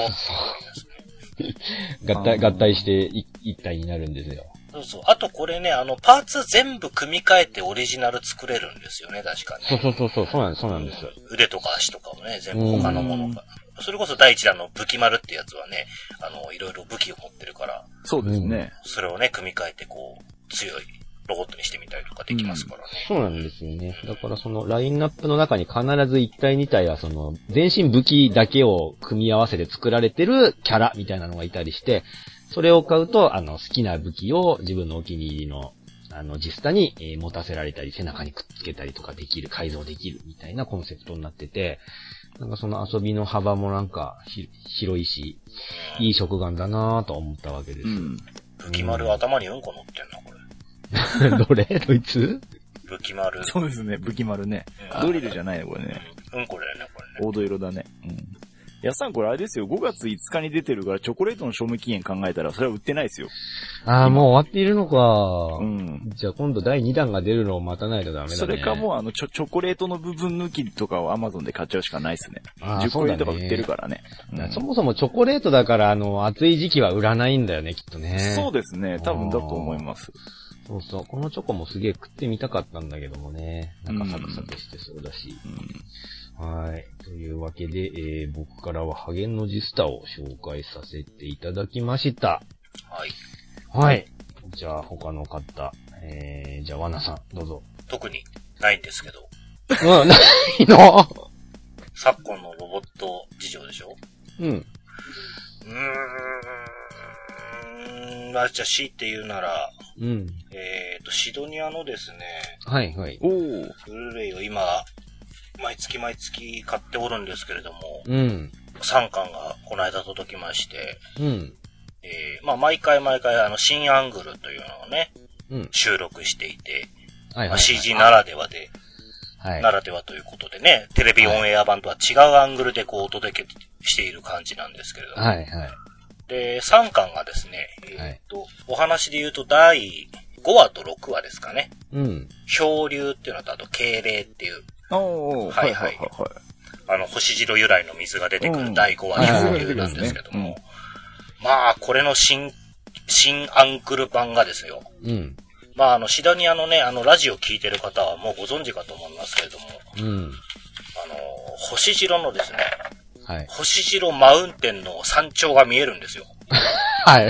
S1: 合体、合体して一体になるんですよ。
S2: そうそう。あとこれね、あの、パーツ全部組み替えてオリジナル作れるんですよね、確かに、ね。
S1: そうそうそう、そうなんです、そうなんです。
S2: 腕とか足とかをね、全部他のものが。それこそ第一弾の武器丸ってやつはね、あの、いろいろ武器を持ってるから。
S3: そうですね。
S2: それをね、組み替えてこう、強いロボットにしてみたりとかできますからね。
S1: うん、そうなんですよね。だからそのラインナップの中に必ずいち体に体はその、全身武器だけを組み合わせて作られてるキャラみたいなのがいたりして、それを買うと、あの、好きな武器を自分のお気に入りの、あの、ジスタに、えー、持たせられたり、背中にくっつけたりとかできる、改造できるみたいなコンセプトになってて、なんかその遊びの幅もなんかひ広いし、いい食玩だなぁと思ったわけです。うん、
S2: 武器丸頭にうんこ乗ってんな、
S1: これ。どれドイツ
S2: 武器丸。
S3: そうですね、武器丸ね。ドリルじゃないね、これね。
S2: うんこだよね、これ
S3: ね。黄土色だね。うん。やっさんこれあれですよ、ごがついつかに出てるからチョコレートの賞味期限考えたらそれは売ってないですよ。
S1: ああ、もう終わっているのか。うん。じゃあ今度だいにだんが出るのを待たないとダメだね。
S3: それかもうあのチョ、チョコレートの部分抜きとかを Amazon で買っちゃうしかないですね。じゅっこ入りとか売ってるからね。
S1: うん、そもそもチョコレートだからあの、暑い時期は売らないんだよね、きっとね。
S3: そうですね、多分だと思います。
S1: そうそう。このチョコもすげえ食ってみたかったんだけどもね。なんかサクサクしてそうだし。うんはい。というわけで、えー、僕からはハゲンのジスタを紹介させていただきました。
S2: はい。
S1: はい。じゃあ他の方、えー、じゃあワナさん、どうぞ。
S2: 特にないんですけど。
S1: うん、ないの
S2: 昨今のロボット事情でしょ？
S1: うん。う
S2: ーん。まあ、じゃあ C って言うなら、
S1: うん。
S2: えっと、シドニアのですね、
S1: はいはい。
S3: おー。
S2: ブルーレイを今、毎月毎月買っておるんですけれども、
S1: うん。
S2: さんかんがこの間届きまして、
S1: うん。
S2: えー、まあ毎回毎回あの新アングルというのをね、
S1: うん、
S2: 収録していて、
S1: はいはいはい、
S2: まあ、シージー ならではで、はい、ならではということでね、テレビオンエア版とは違うアングルでこうお届けしている感じなんですけれども。
S1: はいはい。
S2: で、さんかんがですね、えっと、はい、お話で言うとだいごわとろくわですかね。
S1: うん。
S2: 漂流っていうのとあと敬礼っていう。
S3: おー、はいはいはい、はい。
S2: あの、星白由来の水が出てくるだいごわ漂流なんですけども。まあ、これの新、新アングル版がですよ。
S1: うん。
S2: まあ、あの、シドニアのね、あの、ラジオ聞いてる方はもうご存知かと思いますけれども。
S1: うん。
S2: あの、星白のですね。
S1: はい。
S2: 星白マウンテンの山頂が見えるんですよ。
S1: はい。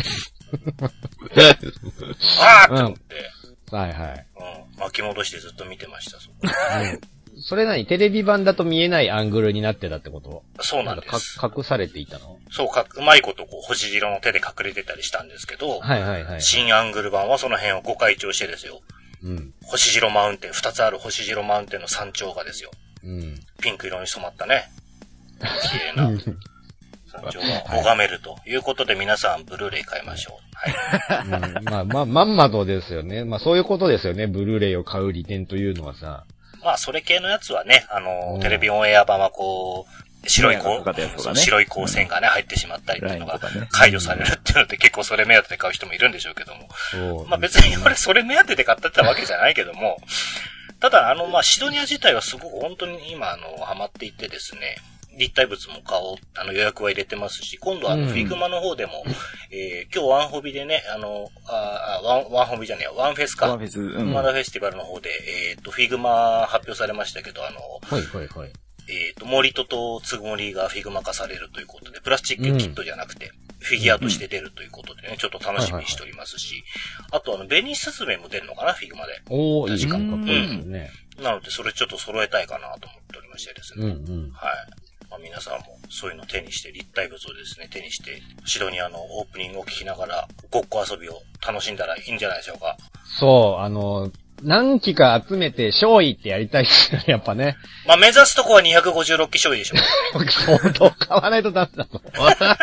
S2: あーって思って、
S1: うん。はいはい。
S2: うん。巻き戻してずっと見てました、そこ。
S1: うんそれなにテレビ版だと見えないアングルになってたってこと？
S2: そうなんです。
S1: か隠されていたの？
S2: そうか、うまいことこう、星白の手で隠れてたりしたんですけど、
S1: はいはいはい。
S2: 新アングル版はその辺をご開帳してですよ。
S1: うん。
S2: 星白マウンテン、二つある星白マウンテンの山頂がですよ。
S1: うん。
S2: ピンク色に染まったね。綺麗な山頂が拝めるということで皆さんブルーレイ買いましょう。はい。
S1: うん、まあまあ、まんまとですよね。まあそういうことですよね。ブルーレイを買う利点というのはさ。
S2: まあ、それ系のやつはね、あの、テレビオンエア版はこう、白いこう、ね、白い光線がね、入ってしまったりっていうのが解除されるっていうので、結構それ目当てで買う人もいるんでしょうけども。まあ別に俺それ目当てで買ったってわけじゃないけども、ただあの、まあシドニア自体はすごく本当に今あの、ハマっていてですね、立体物も買おう、あの予約は入れてますし、今度はあの、フィグマの方でも、うん、えー、今日ワンホビでね、あの、あワン、ワンホビじゃねえワンフェスか。
S3: ワンフェス、うん。
S2: マダフェスティバルの方で、えっと、フィグマ発表されましたけど、あの、
S1: はいはいはい。
S2: えっと、森戸とつぐもりがフィグマ化されるということで、プラスチックキットじゃなくて、フィギュアとして出るということでね、ちょっと楽しみにしておりますし、あとあの、ベニスズメも出るのかな、フィグマで。
S1: おー、いい感覚ですね。
S2: なので、それちょっと揃えたいかなと思っておりましてですね。
S1: うんうん。
S2: はい。まあ、皆さんもそういうのを手にして、立体物をですね、手にして、シドニアのオープニングを聞きながら、ごっこ遊びを楽しんだらいいんじゃないでしょうか。
S1: そう、あの、何機か集めて、勝利ってやりたいですね、やっぱね。
S2: まあ、目指すとこはにひゃくごじゅうろっき勝利でしょう、ね。
S1: 相当買わないとダメだと。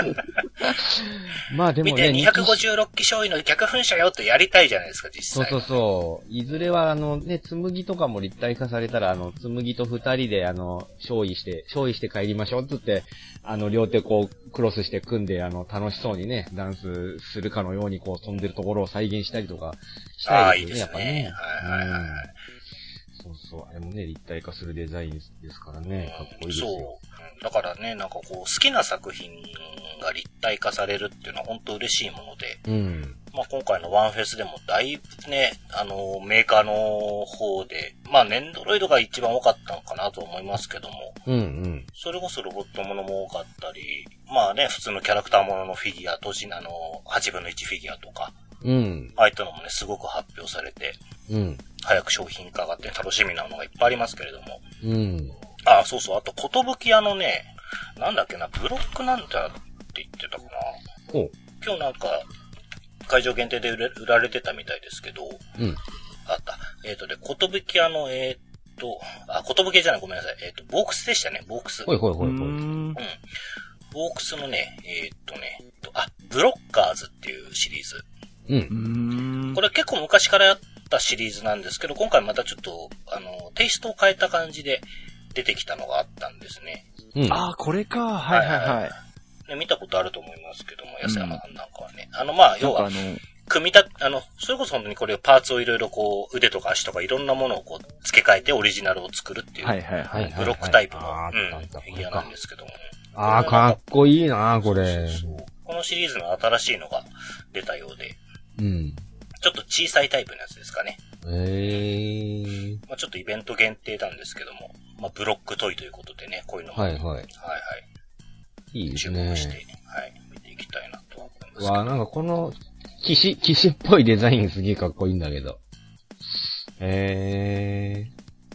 S1: まあでもね。
S2: 見て、にひゃくごじゅうろっき勝利の逆噴射よってやりたいじゃないですか、実際。
S1: そうそうそう。いずれはあのね、紬とかも立体化されたら、あの、紬と二人であの、勝利して、勝利して帰りましょうって言って、あの、両手こう、クロスして組んで、あの、楽しそうにね、ダンスするかのようにこう、飛んでるところを再現したりとか、したいですよね、やっぱね。はいはいはい。そうそう。あれもね、立体化するデザインですからね、かっこいいですよ。
S2: そう。だからね、なんかこう、好きな作品が立体化されるっていうのは本当嬉しいもので、
S1: うん。
S2: まあ今回のワンフェスでもだいぶね、あの、メーカーの方で、まあネンドロイドが一番多かったのかなと思いますけども、
S1: うんうん。
S2: それこそロボットものも多かったり、まあね、普通のキャラクターもののフィギュア、当時あの、はちぶんのいちフィギュアとか、
S1: うん。
S2: ああいったのもね、すごく発表されて、
S1: うん。
S2: 早く商品化があって楽しみなのがいっぱいありますけれども。
S1: うん。
S2: ああ、そうそう。あと、ことぶき屋のね、なんだっけな、ブロックなんだって言ってたかな。
S1: ほう。
S2: 今日なんか、会場限定で売れ売られてたみたいですけど、
S1: うん。
S2: あった。えっ、ー、とで、ことぶき屋の、えっ、ー、と、あ、ことぶき屋じゃない、ごめんなさい。えっ、ー、と、ボークスでしたね、ボークス。
S1: ほいほいほいほい。うん。
S2: ボークスのね、えっ、とね、あ、ブロッカーズっていうシリーズ。
S1: うん。
S2: これ結構昔からやったシリーズなんですけど、今回またちょっと、あの、テイストを変えた感じで出てきたのがあったんですね。
S3: うん、ああ、これか。はいはいはい。はいはい
S2: ね、見たことあると思いますけども、安山さんなんかはね。うん、あの、まあ、要は、あの、組み立て、あの、それこそ本当にこれパーツをいろいろこう、腕とか足とかいろんなものをこう、付け替えてオリジナルを作るっていう、
S3: はいはいはい。
S2: ブロックタイプの、うん、フィギュアなんですけども。
S1: ああ、かっこいいな、これ。
S2: そうそうそう。このシリーズの新しいのが出たようで。
S1: うん。
S2: ちょっと小さいタイプのやつですかね。
S1: へー。
S2: まあちょっとイベント限定なんですけども、まあブロックトイということでね、こういうのも。
S1: はいはい。
S2: はいはい。
S1: いいですね。
S2: 注目して、はい、見ていきたいなと思いますけど。
S1: わあ、なんかこの、騎士、騎士っぽいデザインすげえかっこいいんだけど。へー。
S2: そう、あの、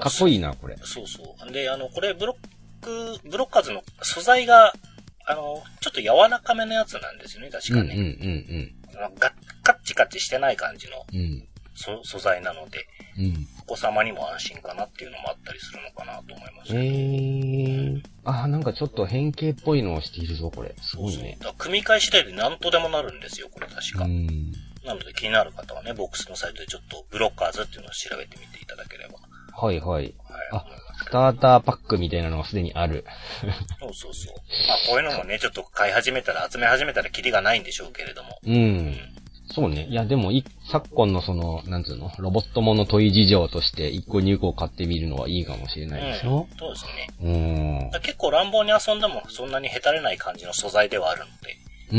S1: かっこいいな、これ。
S2: そうそう。で、あの、これ、ブロック、ブロッカーズの素材が、あの、ちょっと柔らかめのやつなんですよね、確かね。
S1: うんうんうんうん。
S2: ガッ、カッチカチしてない感じの、
S1: うん、
S2: そ素材なので、うん、お子様にも安心かなっていうのもあったりするのかなと思いますけど。へ
S1: ー。あ、なんかちょっと変形っぽいのをしているぞ、これ。すごいね。
S2: そうそう。組み替え次第で何とでもなるんですよ、これ確か。うん、なので気になる方はね、ボックスのサイトでちょっとブロッカーズっていうのを調べてみていただければ。
S1: はいはい。はい、あ、スターターパックみたいなのがすでにある。
S2: そうそうそう。まあこういうのもね、ちょっと買い始めたら、集め始めたらキリがないんでしょうけれども。
S1: うん。うん、そうね。いや、でも、い、昨今のその、なんつうの、ロボットもの問い事情として、一個二個買ってみるのはいいかもしれないですよ。
S2: うん、そうですね。
S1: うん。
S2: 結構乱暴に遊んでもそんなにへたれない感じの素材ではあるので。
S1: うん。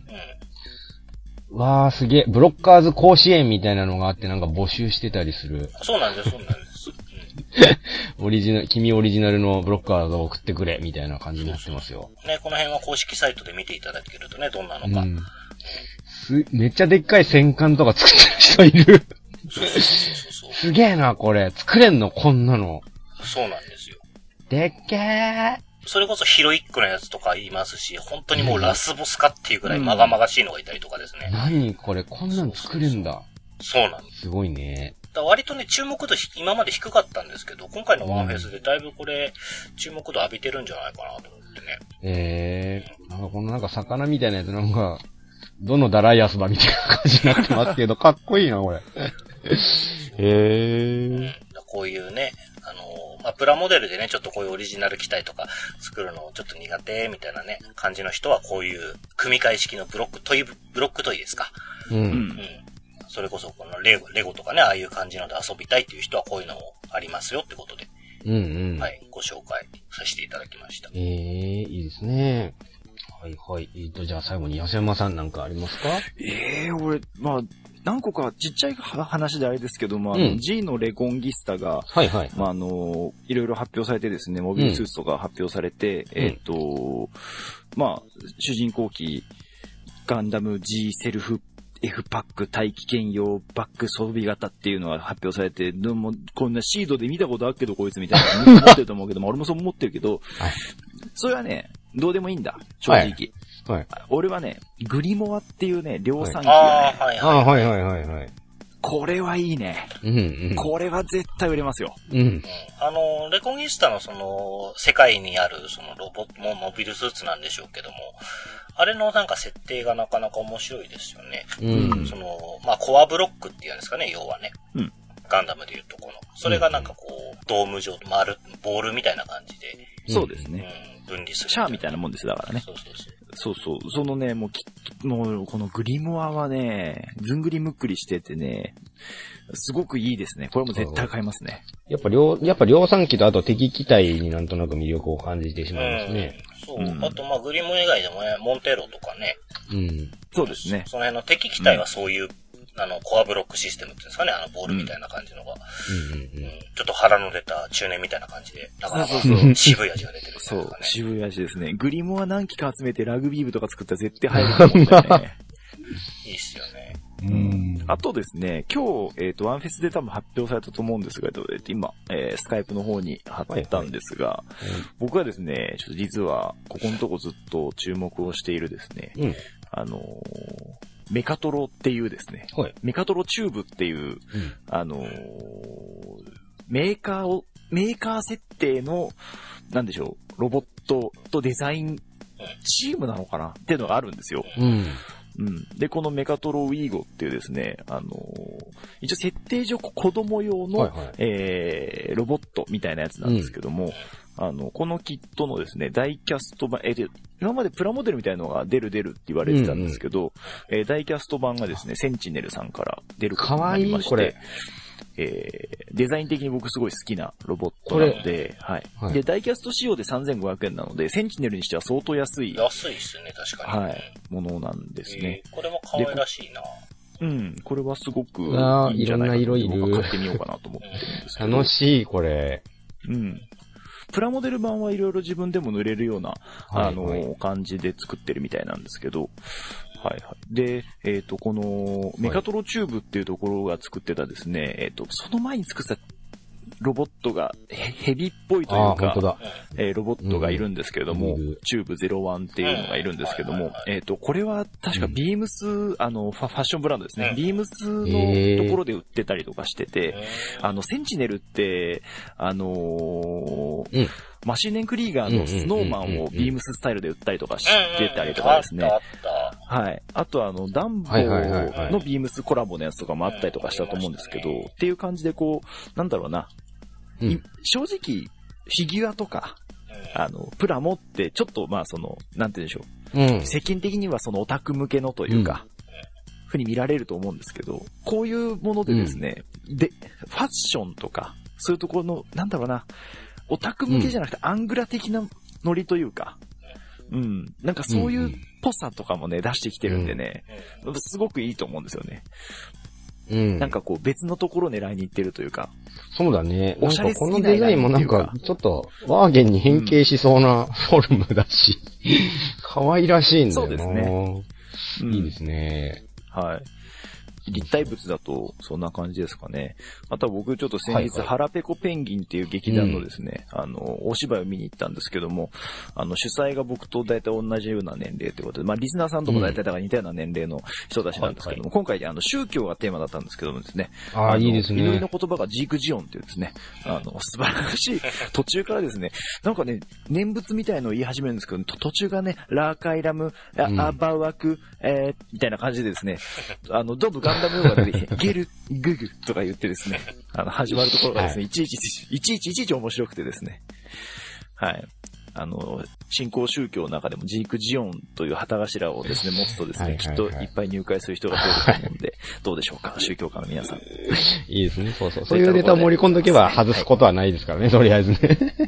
S1: うん。わー、すげえ。ブロッカーズ甲子園みたいなのがあって、なんか募集してたりする。
S2: そうなんです、そうなんです。
S1: オリジナル、君オリジナルのブロッカーズを送ってくれ、みたいな感じになってますよ。
S2: そうそうね、この辺は公式サイトで見ていただけるとね、どんなのか。うん、
S1: す、めっちゃでっかい戦艦とか作ってる人いる。
S2: そうそうそうそう。
S1: すげえな、これ。作れんのこんなの。
S2: そうなんですよ。
S1: でっけー。
S2: それこそヒロイックのやつとかいますし、本当にもうラスボスかっていうくらいまがまがしいのがいたりとかですね。
S1: うん、何これ、こんなん作れんだ。
S2: そうなんです。
S1: すごいね。
S2: だ割とね、注目度今まで低かったんですけど、今回のワンフェスでだいぶこれ、注目度浴びてるんじゃないかなと思ってね。
S1: ええー、なんかこのなんか魚みたいなやつなんか、どのダライアスだみたいな感じになってますけど、かっこいいな、これ。へえー、うん。
S2: こういうね、あのー、まあ、プラモデルでね、ちょっとこういうオリジナル機体とか作るのちょっと苦手みたいなね、感じの人はこういう組み替え式のブロックトイ、ブロックトイですか。うん。うん。それこそこのレゴ、レゴとかね、ああいう感じので遊びたいっていう人はこういうのもありますよってことで。
S1: うんうん。
S2: はい、ご紹介させていただきました。
S1: ええー、いいですね。はいはい。えーと、じゃあ最後に安山さんなんかありますか？
S3: ええー、俺、まあ、何個かちっちゃい話であれですけども、あの、うん、G のレコンギスタが、
S1: はいはい。
S3: まあ、あの、いろいろ発表されてですね、モビルスーツとか発表されて、うん、えっ、ー、と、まあ、主人公機、ガンダム G セルフF パック大気圏用バック装備型っていうのが発表されて、でもこんなシードで見たことあるけどこいつみたいな思ってると思うけども、俺もそう思ってるけど、はい、それはね、どうでもいいんだ、正直。はいはい、俺はね、グリモアっていうね、量産機がね、
S1: はい、ああ、はいはいはいはい。
S3: これはいいね。
S1: うんうん、
S3: これは絶対売れますよ。
S1: うん。
S2: あの、レコンギスタのその、世界にあるそのロボットもモビルスーツなんでしょうけども、あれのなんか設定がなかなか面白いですよね。うん。その、まあ、コアブロックっていうんですかね、要はね。うん。ガンダムでいうとこの。それがなんかこう、ドーム状、丸、ボールみたいな感じで。
S3: そうですね。
S2: うん。分離する。
S3: シャアみたいなもんです、だからね。
S2: そうそうそう。
S3: そうそう。そのね、もうき、もう、このグリモアはね、ずんぐりむっくりしててね、すごくいいですね。これも絶対買いますね。
S1: やっぱ量、やっぱ量産機とあと敵機体になんとなく魅力を感じてしまいますね。
S2: うん、そう。うん、あと、まあ、グリモ以外でもね、モンテロとかね。
S1: うん。
S3: そうですね。
S2: その辺の敵機体はそういう、うん、あの、コアブロックシステムっていうんですかね、あの、ボールみたいな感じのが。うんうんうんうん、ちょっと腹の出た中年みたいな感じで、なかなか渋い味が出てる、ね。
S3: そう、渋い味ですね。グリモは何機か集めてラグビー部とか作ったら絶対入ると思うんだよね。
S2: いいっすよね。
S3: うん。あとですね、今日、えっ、ー、と、ワンフェスで多分発表されたと思うんですが、今、えー、スカイプの方に貼ったんですが、はいはい、僕はですね、ちょっと実は、ここのとこずっと注目をしているですね、うん、あのー、メカトロっていうですね、はい、メカトロチューブっていう、うん、あのー、メーカーを、メーカー設定の、なんでしょう、ロボットとデザインチームなのかなっていうのがあるんですよ。
S1: うん
S3: うん。で、このメカトロウィーゴっていうですね、あのー、一応設定上子供用の、はいはい、えー、ロボットみたいなやつなんですけども、うん、あの、このキットのですね、ダイキャスト版、えー、今までプラモデルみたいなのが出る出るって言われてたんですけど、うんうん、えー、ダイキャスト版がですね、センチネルさんから出ることになりまして、かわいいこれ。えー、デザイン的に僕すごい好きなロボットなので、はい、はい。で、ダイキャスト仕様でさんぜんごひゃくえんなので、センチネルにしては相当安い。
S2: 安いっすね、確かに。
S3: はい。ものなんですね。
S2: えー、これも可愛らしいな。
S3: うん。これはすごくいいんじゃないかな。いろんな色いる。僕は買ってみようかなと思ってるんですけど。
S1: 楽しい、これ。
S3: うん。プラモデル版はいろいろ自分でも塗れるような、はいはい、あの、感じで作ってるみたいなんですけど、はいはい。で、えっ、ー、と、この、メカトロチューブっていうところが作ってたですね、はい、えっ、ー、と、その前に作ってた、 ロボットが、ヘビっぽいというか、
S1: 本当だ
S3: えー、ロボットがいるんですけれども、うん、チューブゼロワンっていうのがいるんですけども、えっと、これは確かビームス、うん、あの、ファッションブランドですね。ビームスのところで売ってたりとかしてて、あの、センチネルって、あのーうんマシンネンクリーガーのスノーマンをビームススタイルで売ったりとかしてたりとかですね。はい。あとあの、ダンボのビームスコラボのやつとかもあったりとかしたと思うんですけど、っていう感じでこう、なんだろうな。うん、正直、フィギュアとか、あの、プラモってちょっとまあその、なんて言うんでしょう。うん、世間的にはそのオタク向けのというか、うんふうに見られると思うんですけど、こういうものでですね、うん、で、ファッションとか、そういうところの、なんだろうな、オタク向けじゃなくてアングラ的なノリというか、うん。なんかそういうっぽさとかもね、出してきてるんでね、うん、すごくいいと思うんですよね。うん。なんかこう別のところを狙いに行ってるというか。
S1: そうだね。おしゃれすぎないなっていうか。このデザインもなんかちょっとワーゲンに変形しそうなフォルムだし、うん、可愛らしいんだよな。そうですね。うん、いいですね。
S3: はい。立体物だと、そんな感じですかね。あとは僕ちょっと先日、はいはい、腹ペコペンギンっていう劇団のですね、うん、あの、お芝居を見に行ったんですけども、あの、主催が僕と大体同じような年齢ということで、まあ、リスナーさんとも大体だから似たような年齢の人たちなんですけども、うんはいはい、今回、あの、宗教がテーマだったんですけどもですね、
S1: ああ、いいですね。
S3: 祈りの言葉がジークジオンっていうですね、あの、素晴らしい、途中からですね、なんかね、念仏みたいのを言い始めるんですけど、途中がね、ラーカイラム、ア、うん、アバワク、えー、みたいな感じでですね、あの、どんどんガンダム用が出てきて、ゲル、ググとか言ってですね、あの、始まるところがですね、はい、いちいち、いちいちいちいち面白くてですね、はい。あの、新興宗教の中でもジークジオンという旗頭をですね、持つとですね、はいはいはい、きっといっぱい入会する人が増えると思うんで、どうでしょうか、宗教家の皆さん。い
S1: いですね、そうそう。そういうネタを盛り込んどけば外すことはないですからね、はい、とりあえずね。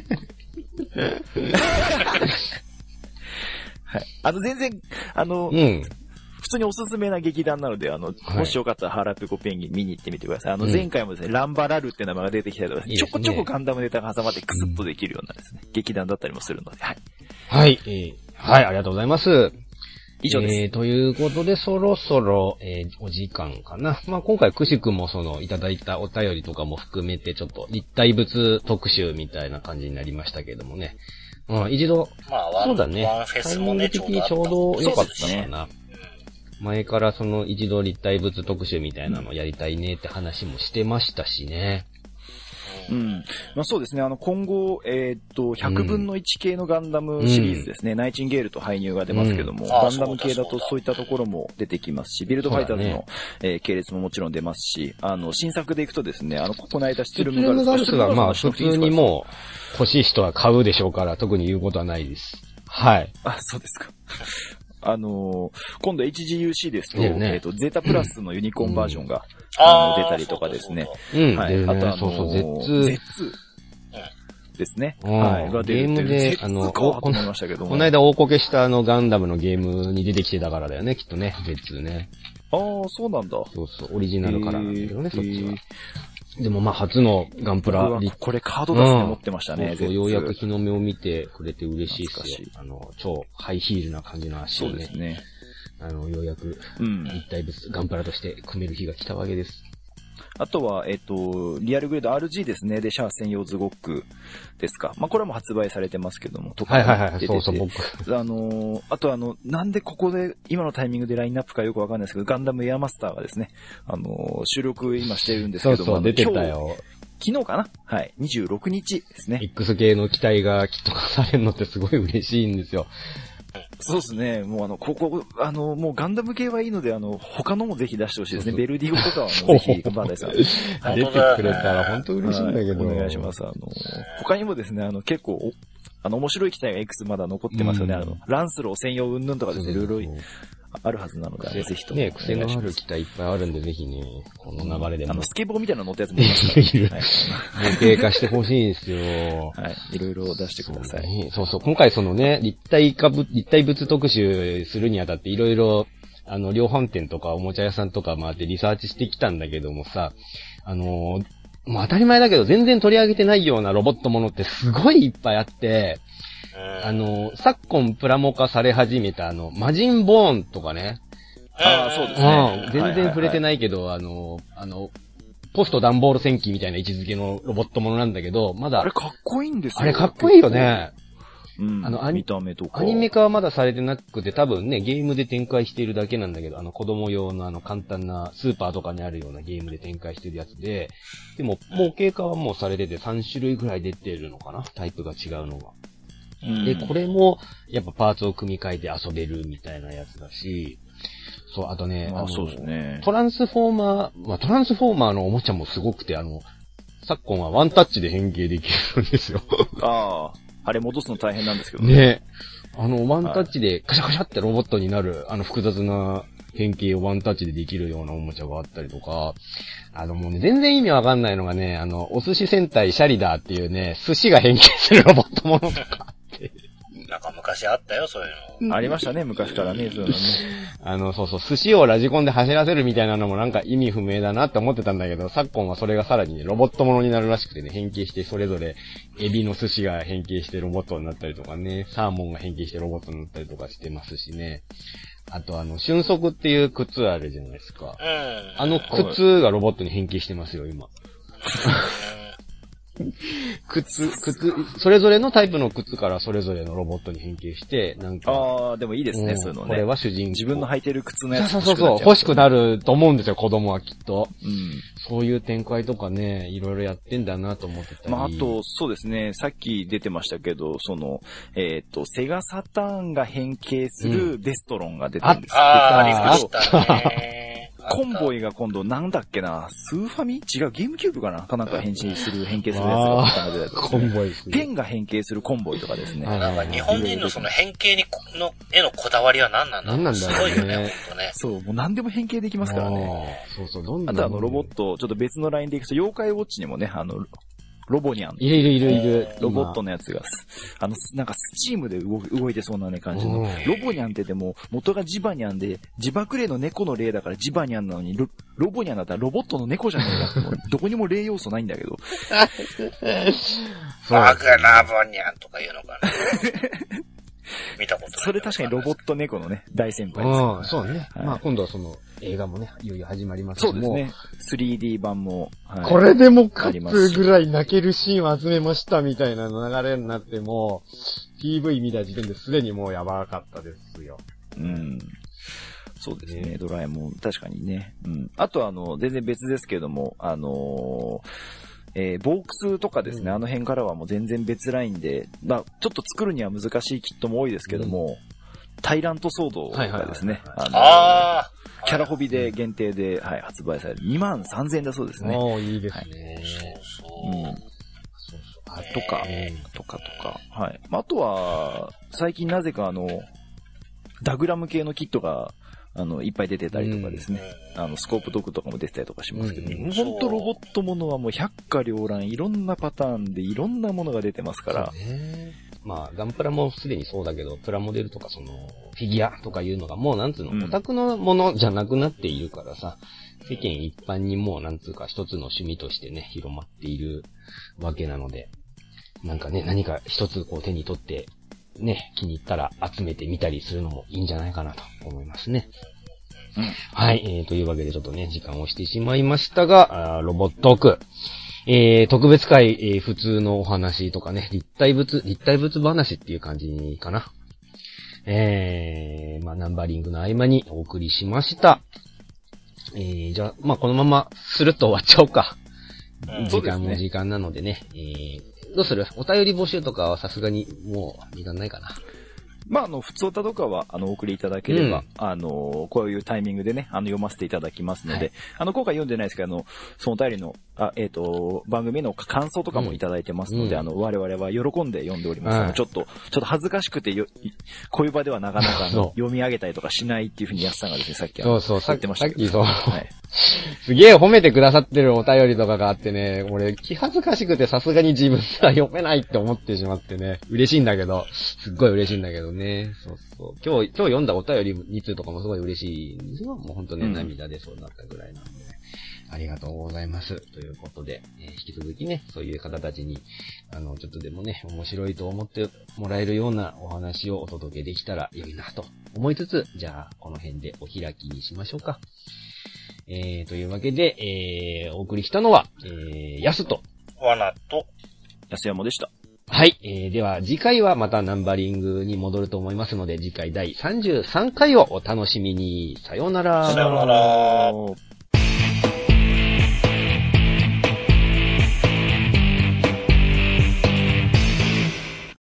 S3: はい。あの、全然、あの、うん普通におすすめな劇団なので、あの、はい、もしよかったらハラペコペンギン見に行ってみてください。あの、前回もですね、うん、ランバラルって名前が出てきたりとか、いいちょこちょこガンダムネタが挟まってクスッとできるようなですね、うん、劇団だったりもするので、はい。
S1: はい、えー、はい、ありがとうございます。
S3: 以上です。
S1: えー、ということで、そろそろ、えー、お時間かな。まあ、今回、くしくもその、いただいたお便りとかも含めて、ちょっと立体物特集みたいな感じになりましたけどもね。うん、一度、
S2: まあ、そうだね。ワンフェスもね、
S1: タイミング的にちょうど良かったかな。前からその一度立体物特集みたいなのやりたいねって話もしてましたしね。
S3: うん。まあそうですね。あの今後、えー、っと、ひゃくぶんのいち系のガンダムシリーズですね。うん、ナイチンゲールとハイニューが出ますけども、うん、ガンダム系だとそういったところも出てきますし、ビルドファイターズの、ねえー、系列ももちろん出ますし、あの、新作でいくとですね、あの、ここの間スチルムガルス。
S1: スチルムガルスはまあ普通にもう欲しい人は買うでしょうから、特に言うことはないです。はい。
S3: あ、そうですか。あのー、今度 エイチジーユーシー ですと、ね、えっ、ー、と、ゼータプラスのユニコーンバージョンが、うん、あの出たりとかですね。
S1: うん、はい。
S3: ね、あとあのー、
S1: そうそう、ゼッツー。
S3: ゼッツーですね。
S1: はい。が出るっていう。ゲームで、あの、この間大こけしたあのガンダムのゲームに出てきてたからだよね、きっとね、ゼッツーね。
S3: ああ、そうなんだ。
S1: そうそう、オリジナルからなんだけどね、そっちは。でもまあ初のガンプラ。
S3: これカード出して持ってましたね。
S1: そうそう、ようやく日の目を見てくれて嬉しいですよ。あの、超ハイヒールな感じの足をね。
S3: そうですね。
S1: あの、ようやく、立体物、ガンプラとして組める日が来たわけです。
S3: あとは、えっと、リアルグレード アールジー ですね。で、シャア専用ズゴックですか。まあ、これも発売されてますけども、とか。
S1: はいはいはい、そうそう、僕。
S3: あのー、あとあの、なんでここで、今のタイミングでラインナップかよくわかんないですけど、ガンダムエアマスターがですね、あのー、収録今してるんですけども。
S1: そうそう、出てたよ。
S3: 昨日かなはい。にじゅうろくにちですね。
S1: X 系の機体がきっとされるのってすごい嬉しいんですよ。
S3: そうですね。もうあの、ここ、あの、もうガンダム系はいいので、あの、他のもぜひ出してほしいですね。そうそうベルディゴとかはもうぜひ、バンダイさん。出て
S1: くれたら本当嬉しいんだけど、
S3: はい。お願いします。あの、他にもですね、あの、結構、あの、面白い機体がいくつまだ残ってますよね。うん、あの、ランスロー専用云々とかですね、いろいろあるはずなので、あれぜひとも。
S1: ね、癖のある機体いっぱいあるんで、ぜひね、この流れでも。
S3: あの、スケボーみたいなの乗ったやつもいますから、ね。
S1: はい。経過してほしいんですよ。
S3: はい。いろいろ出してください。
S1: そうね、そうそう。今回そのね、立体化物、立体物特集するにあたっていろいろ、あの、量販店とかおもちゃ屋さんとか回ってリサーチしてきたんだけどもさ、あのー、もう当たり前だけど全然取り上げてないようなロボットものってすごいいっぱいあって、あの、昨今プラモ化され始めたあの、マジンボーンとかね。
S3: ああ、そうですね。
S1: うん。全然触れてないけど、はいはいはい、あの、あの、 ポスト段ボール戦記みたいな位置づけのロボットものなんだけど、まだ。
S3: あれかっこいいんですよ。
S1: あれかっこいいよね。
S3: うん。あの、見た目とか。
S1: アニメ化はまだされてなくて、多分ね、ゲームで展開しているだけなんだけど、あの子供用のあの簡単なスーパーとかにあるようなゲームで展開してるやつで、でも、模型化はもうされててさん種類ぐらい出てるのかな、タイプが違うのが。うん、で、これも、やっぱパーツを組み替えて遊べるみたいなやつだし、そう、あとね、
S3: あ、
S1: あの
S3: そうですね。
S1: トランスフォーマー、まあ、トランスフォーマーのおもちゃもすごくて、あの、昨今はワンタッチで変形できるんですよ。
S3: ああ。あれ戻すの大変なんですけどね。
S1: ね。あの、ワンタッチでカシャカシャってロボットになる、あの複雑な変形をワンタッチでできるようなおもちゃがあったりとか、あのもうね、全然意味わかんないのがね、あの、お寿司戦隊シャリダーっていうね、寿司が変形するロボットものとかあって。
S2: なんか昔あったよ、そういう
S3: の。ありましたね、昔からね、そういうのね。
S1: あの、そうそう、寿司をラジコンで走らせるみたいなのもなんか意味不明だなって思ってたんだけど、昨今はそれがさらにね、ロボットものになるらしくてね、変形してそれぞれ、エビの寿司が変形してロボットになったりとかね、サーモンが変形してロボットになったりとかしてますしね。あとあの、瞬足っていう靴あるじゃないですか。うん。あの靴がロボットに変形してますよ、今。靴、靴、それぞれのタイプの靴からそれぞれのロボットに変形して、なんか。
S3: ああ、でもいいですね、そういうのね。
S1: これは主人公。
S3: 自分の履いてる靴のやつ
S1: そうそうそう、欲しくなると思うんですよ、子供はきっと。うん。そういう展開とかね、いろいろやってんだなと思ってたり。
S3: まあ、あと、そうですね、さっき出てましたけど、その、えっと、セガサターンが変形するデストロンが出てるんですけど、
S2: ああ、ありましたね。
S3: コンボイが今度なんだっけな、スーファミ違う、ゲームキューブかなかなんか変身する、変形するやつがあったので、
S1: コンボイする。
S3: ペンが変形するコンボイとかですね。
S2: なんか日本人のその変形にの、へのこだわりは何なんだろう。
S1: 何なんだろうね。
S2: すごいよね、ほんとね。
S3: そう、もう何でも変形できますからね。
S1: そうそう、どん
S3: どん。あとあの、ロボット、ちょっと別のラインでいくと、妖怪ウォッチにもね、あの、ロボニャン。
S1: いるいるいるいる。
S3: ロボットのやつが、あの、なんかスチームで動動いてそうなね感じの。ロボニャンってでも、元がジバニャンで、ジバクレイの猫の霊だからジバニャンなのに、ロ, ロボニャンだったらロボットの猫じゃねえかって、もうどこにも霊要素ないんだけど。
S2: バグラボニャンとか言うのかな。見たことない。
S3: それ確かにロボット猫のね、大先輩です、ね。
S1: ああ、そうね。はい、まあ今度はその映画もね、いよいよ始まります
S3: し。そうですね。スリーディー 版も。
S1: はい、これでもかつぐらい泣けるシーンを集めましたみたいな流れになっても、ピーブイ 見た時点ですでにもうやばかったですよ。
S3: うん。そうですね、ドラえもん。確かにね。うん。あとあの、全然別ですけども、あのー、えー、ボークスとかですね、うん、あの辺からはもう全然別ラインで、まあちょっと作るには難しいキットも多いですけども、うん、タイラントソードがですね、あのー、あキャラホビで限定で、はい、発売されるにまんさんぜんえんだそうですね。
S1: おー、いいですね。
S2: はい、そうそう。うん。そう
S3: そうあとか、とかとか。はい。あとは、最近なぜかあの、ダグラム系のキットが、あの、いっぱい出てたりとかですね。うん、あの、スコープドッグとかも出てたりとかしますけど、うん、ほんとロボットものはもう百花繚乱、いろんなパターンでいろんなものが出てますから。
S1: ね、まあ、ガンプラもすでにそうだけど、プラモデルとかその、フィギュアとかいうのがもうなんつうの、うん、オタクのものじゃなくなっているからさ、世間一般にもうなんつうか一つの趣味としてね、広まっているわけなので、なんかね、何か一つこう手に取って、ね、気に入ったら集めてみたりするのもいいんじゃないかなと思いますね。うん、はい、えー、というわけでちょっとね、時間をしてしまいましたが、あロボットーク。えー、特別会、えー、普通のお話とかね、立体物、立体物話っていう感じかな。えー、まあ、ナンバリングの合間にお送りしました。えー、じゃあ、まあ、このまま、スルッと終わっちゃおうか。うん、時間も時間なのでね、えー、どうする？お便り募集とかはさすがにもう時間ないかな。
S3: まあ、あの、普通歌とかは、あの、お送りいただければ、うん、あの、こういうタイミングでね、あの、読ませていただきますので、はい、あの、今回読んでないですけど、あの、そのお便りの、あ、えっと、番組の感想とかもいただいてますので、うん、あの、我々は喜んで読んでおりますので、うん、ちょっと、ちょっと恥ずかしくてよ、こういう場ではなかなか読み上げたりとかしないっていうふうにやすさんがですね、さっき
S1: そうそう、
S3: 言ってましたけど。
S1: さっきそう。はい。すげえ褒めてくださってるお便りとかがあってね、俺気恥ずかしくてさすがに自分では読めないって思ってしまってね、嬉しいんだけど、すっごい嬉しいんだけどね、そうそう。今日、今日読んだお便りに通とかもすごい嬉しいんですよ。もうほんとね、うん、涙出そうになったぐらいなんで、ね、ありがとうございます。ということで、えー、引き続きね、そういう方たちに、あの、ちょっとでもね、面白いと思ってもらえるようなお話をお届けできたら良いなと思いつつ、じゃあ、この辺でお開きにしましょうか。ええー、というわけで、えー、お送りしたのは、えー、やすと、
S2: わなと、
S3: 安山でした。
S1: はい、えー、では次回はまたナンバリングに戻ると思いますので、次回だいさんじゅうさんかいをお楽しみに。さようなら。
S2: さようなら。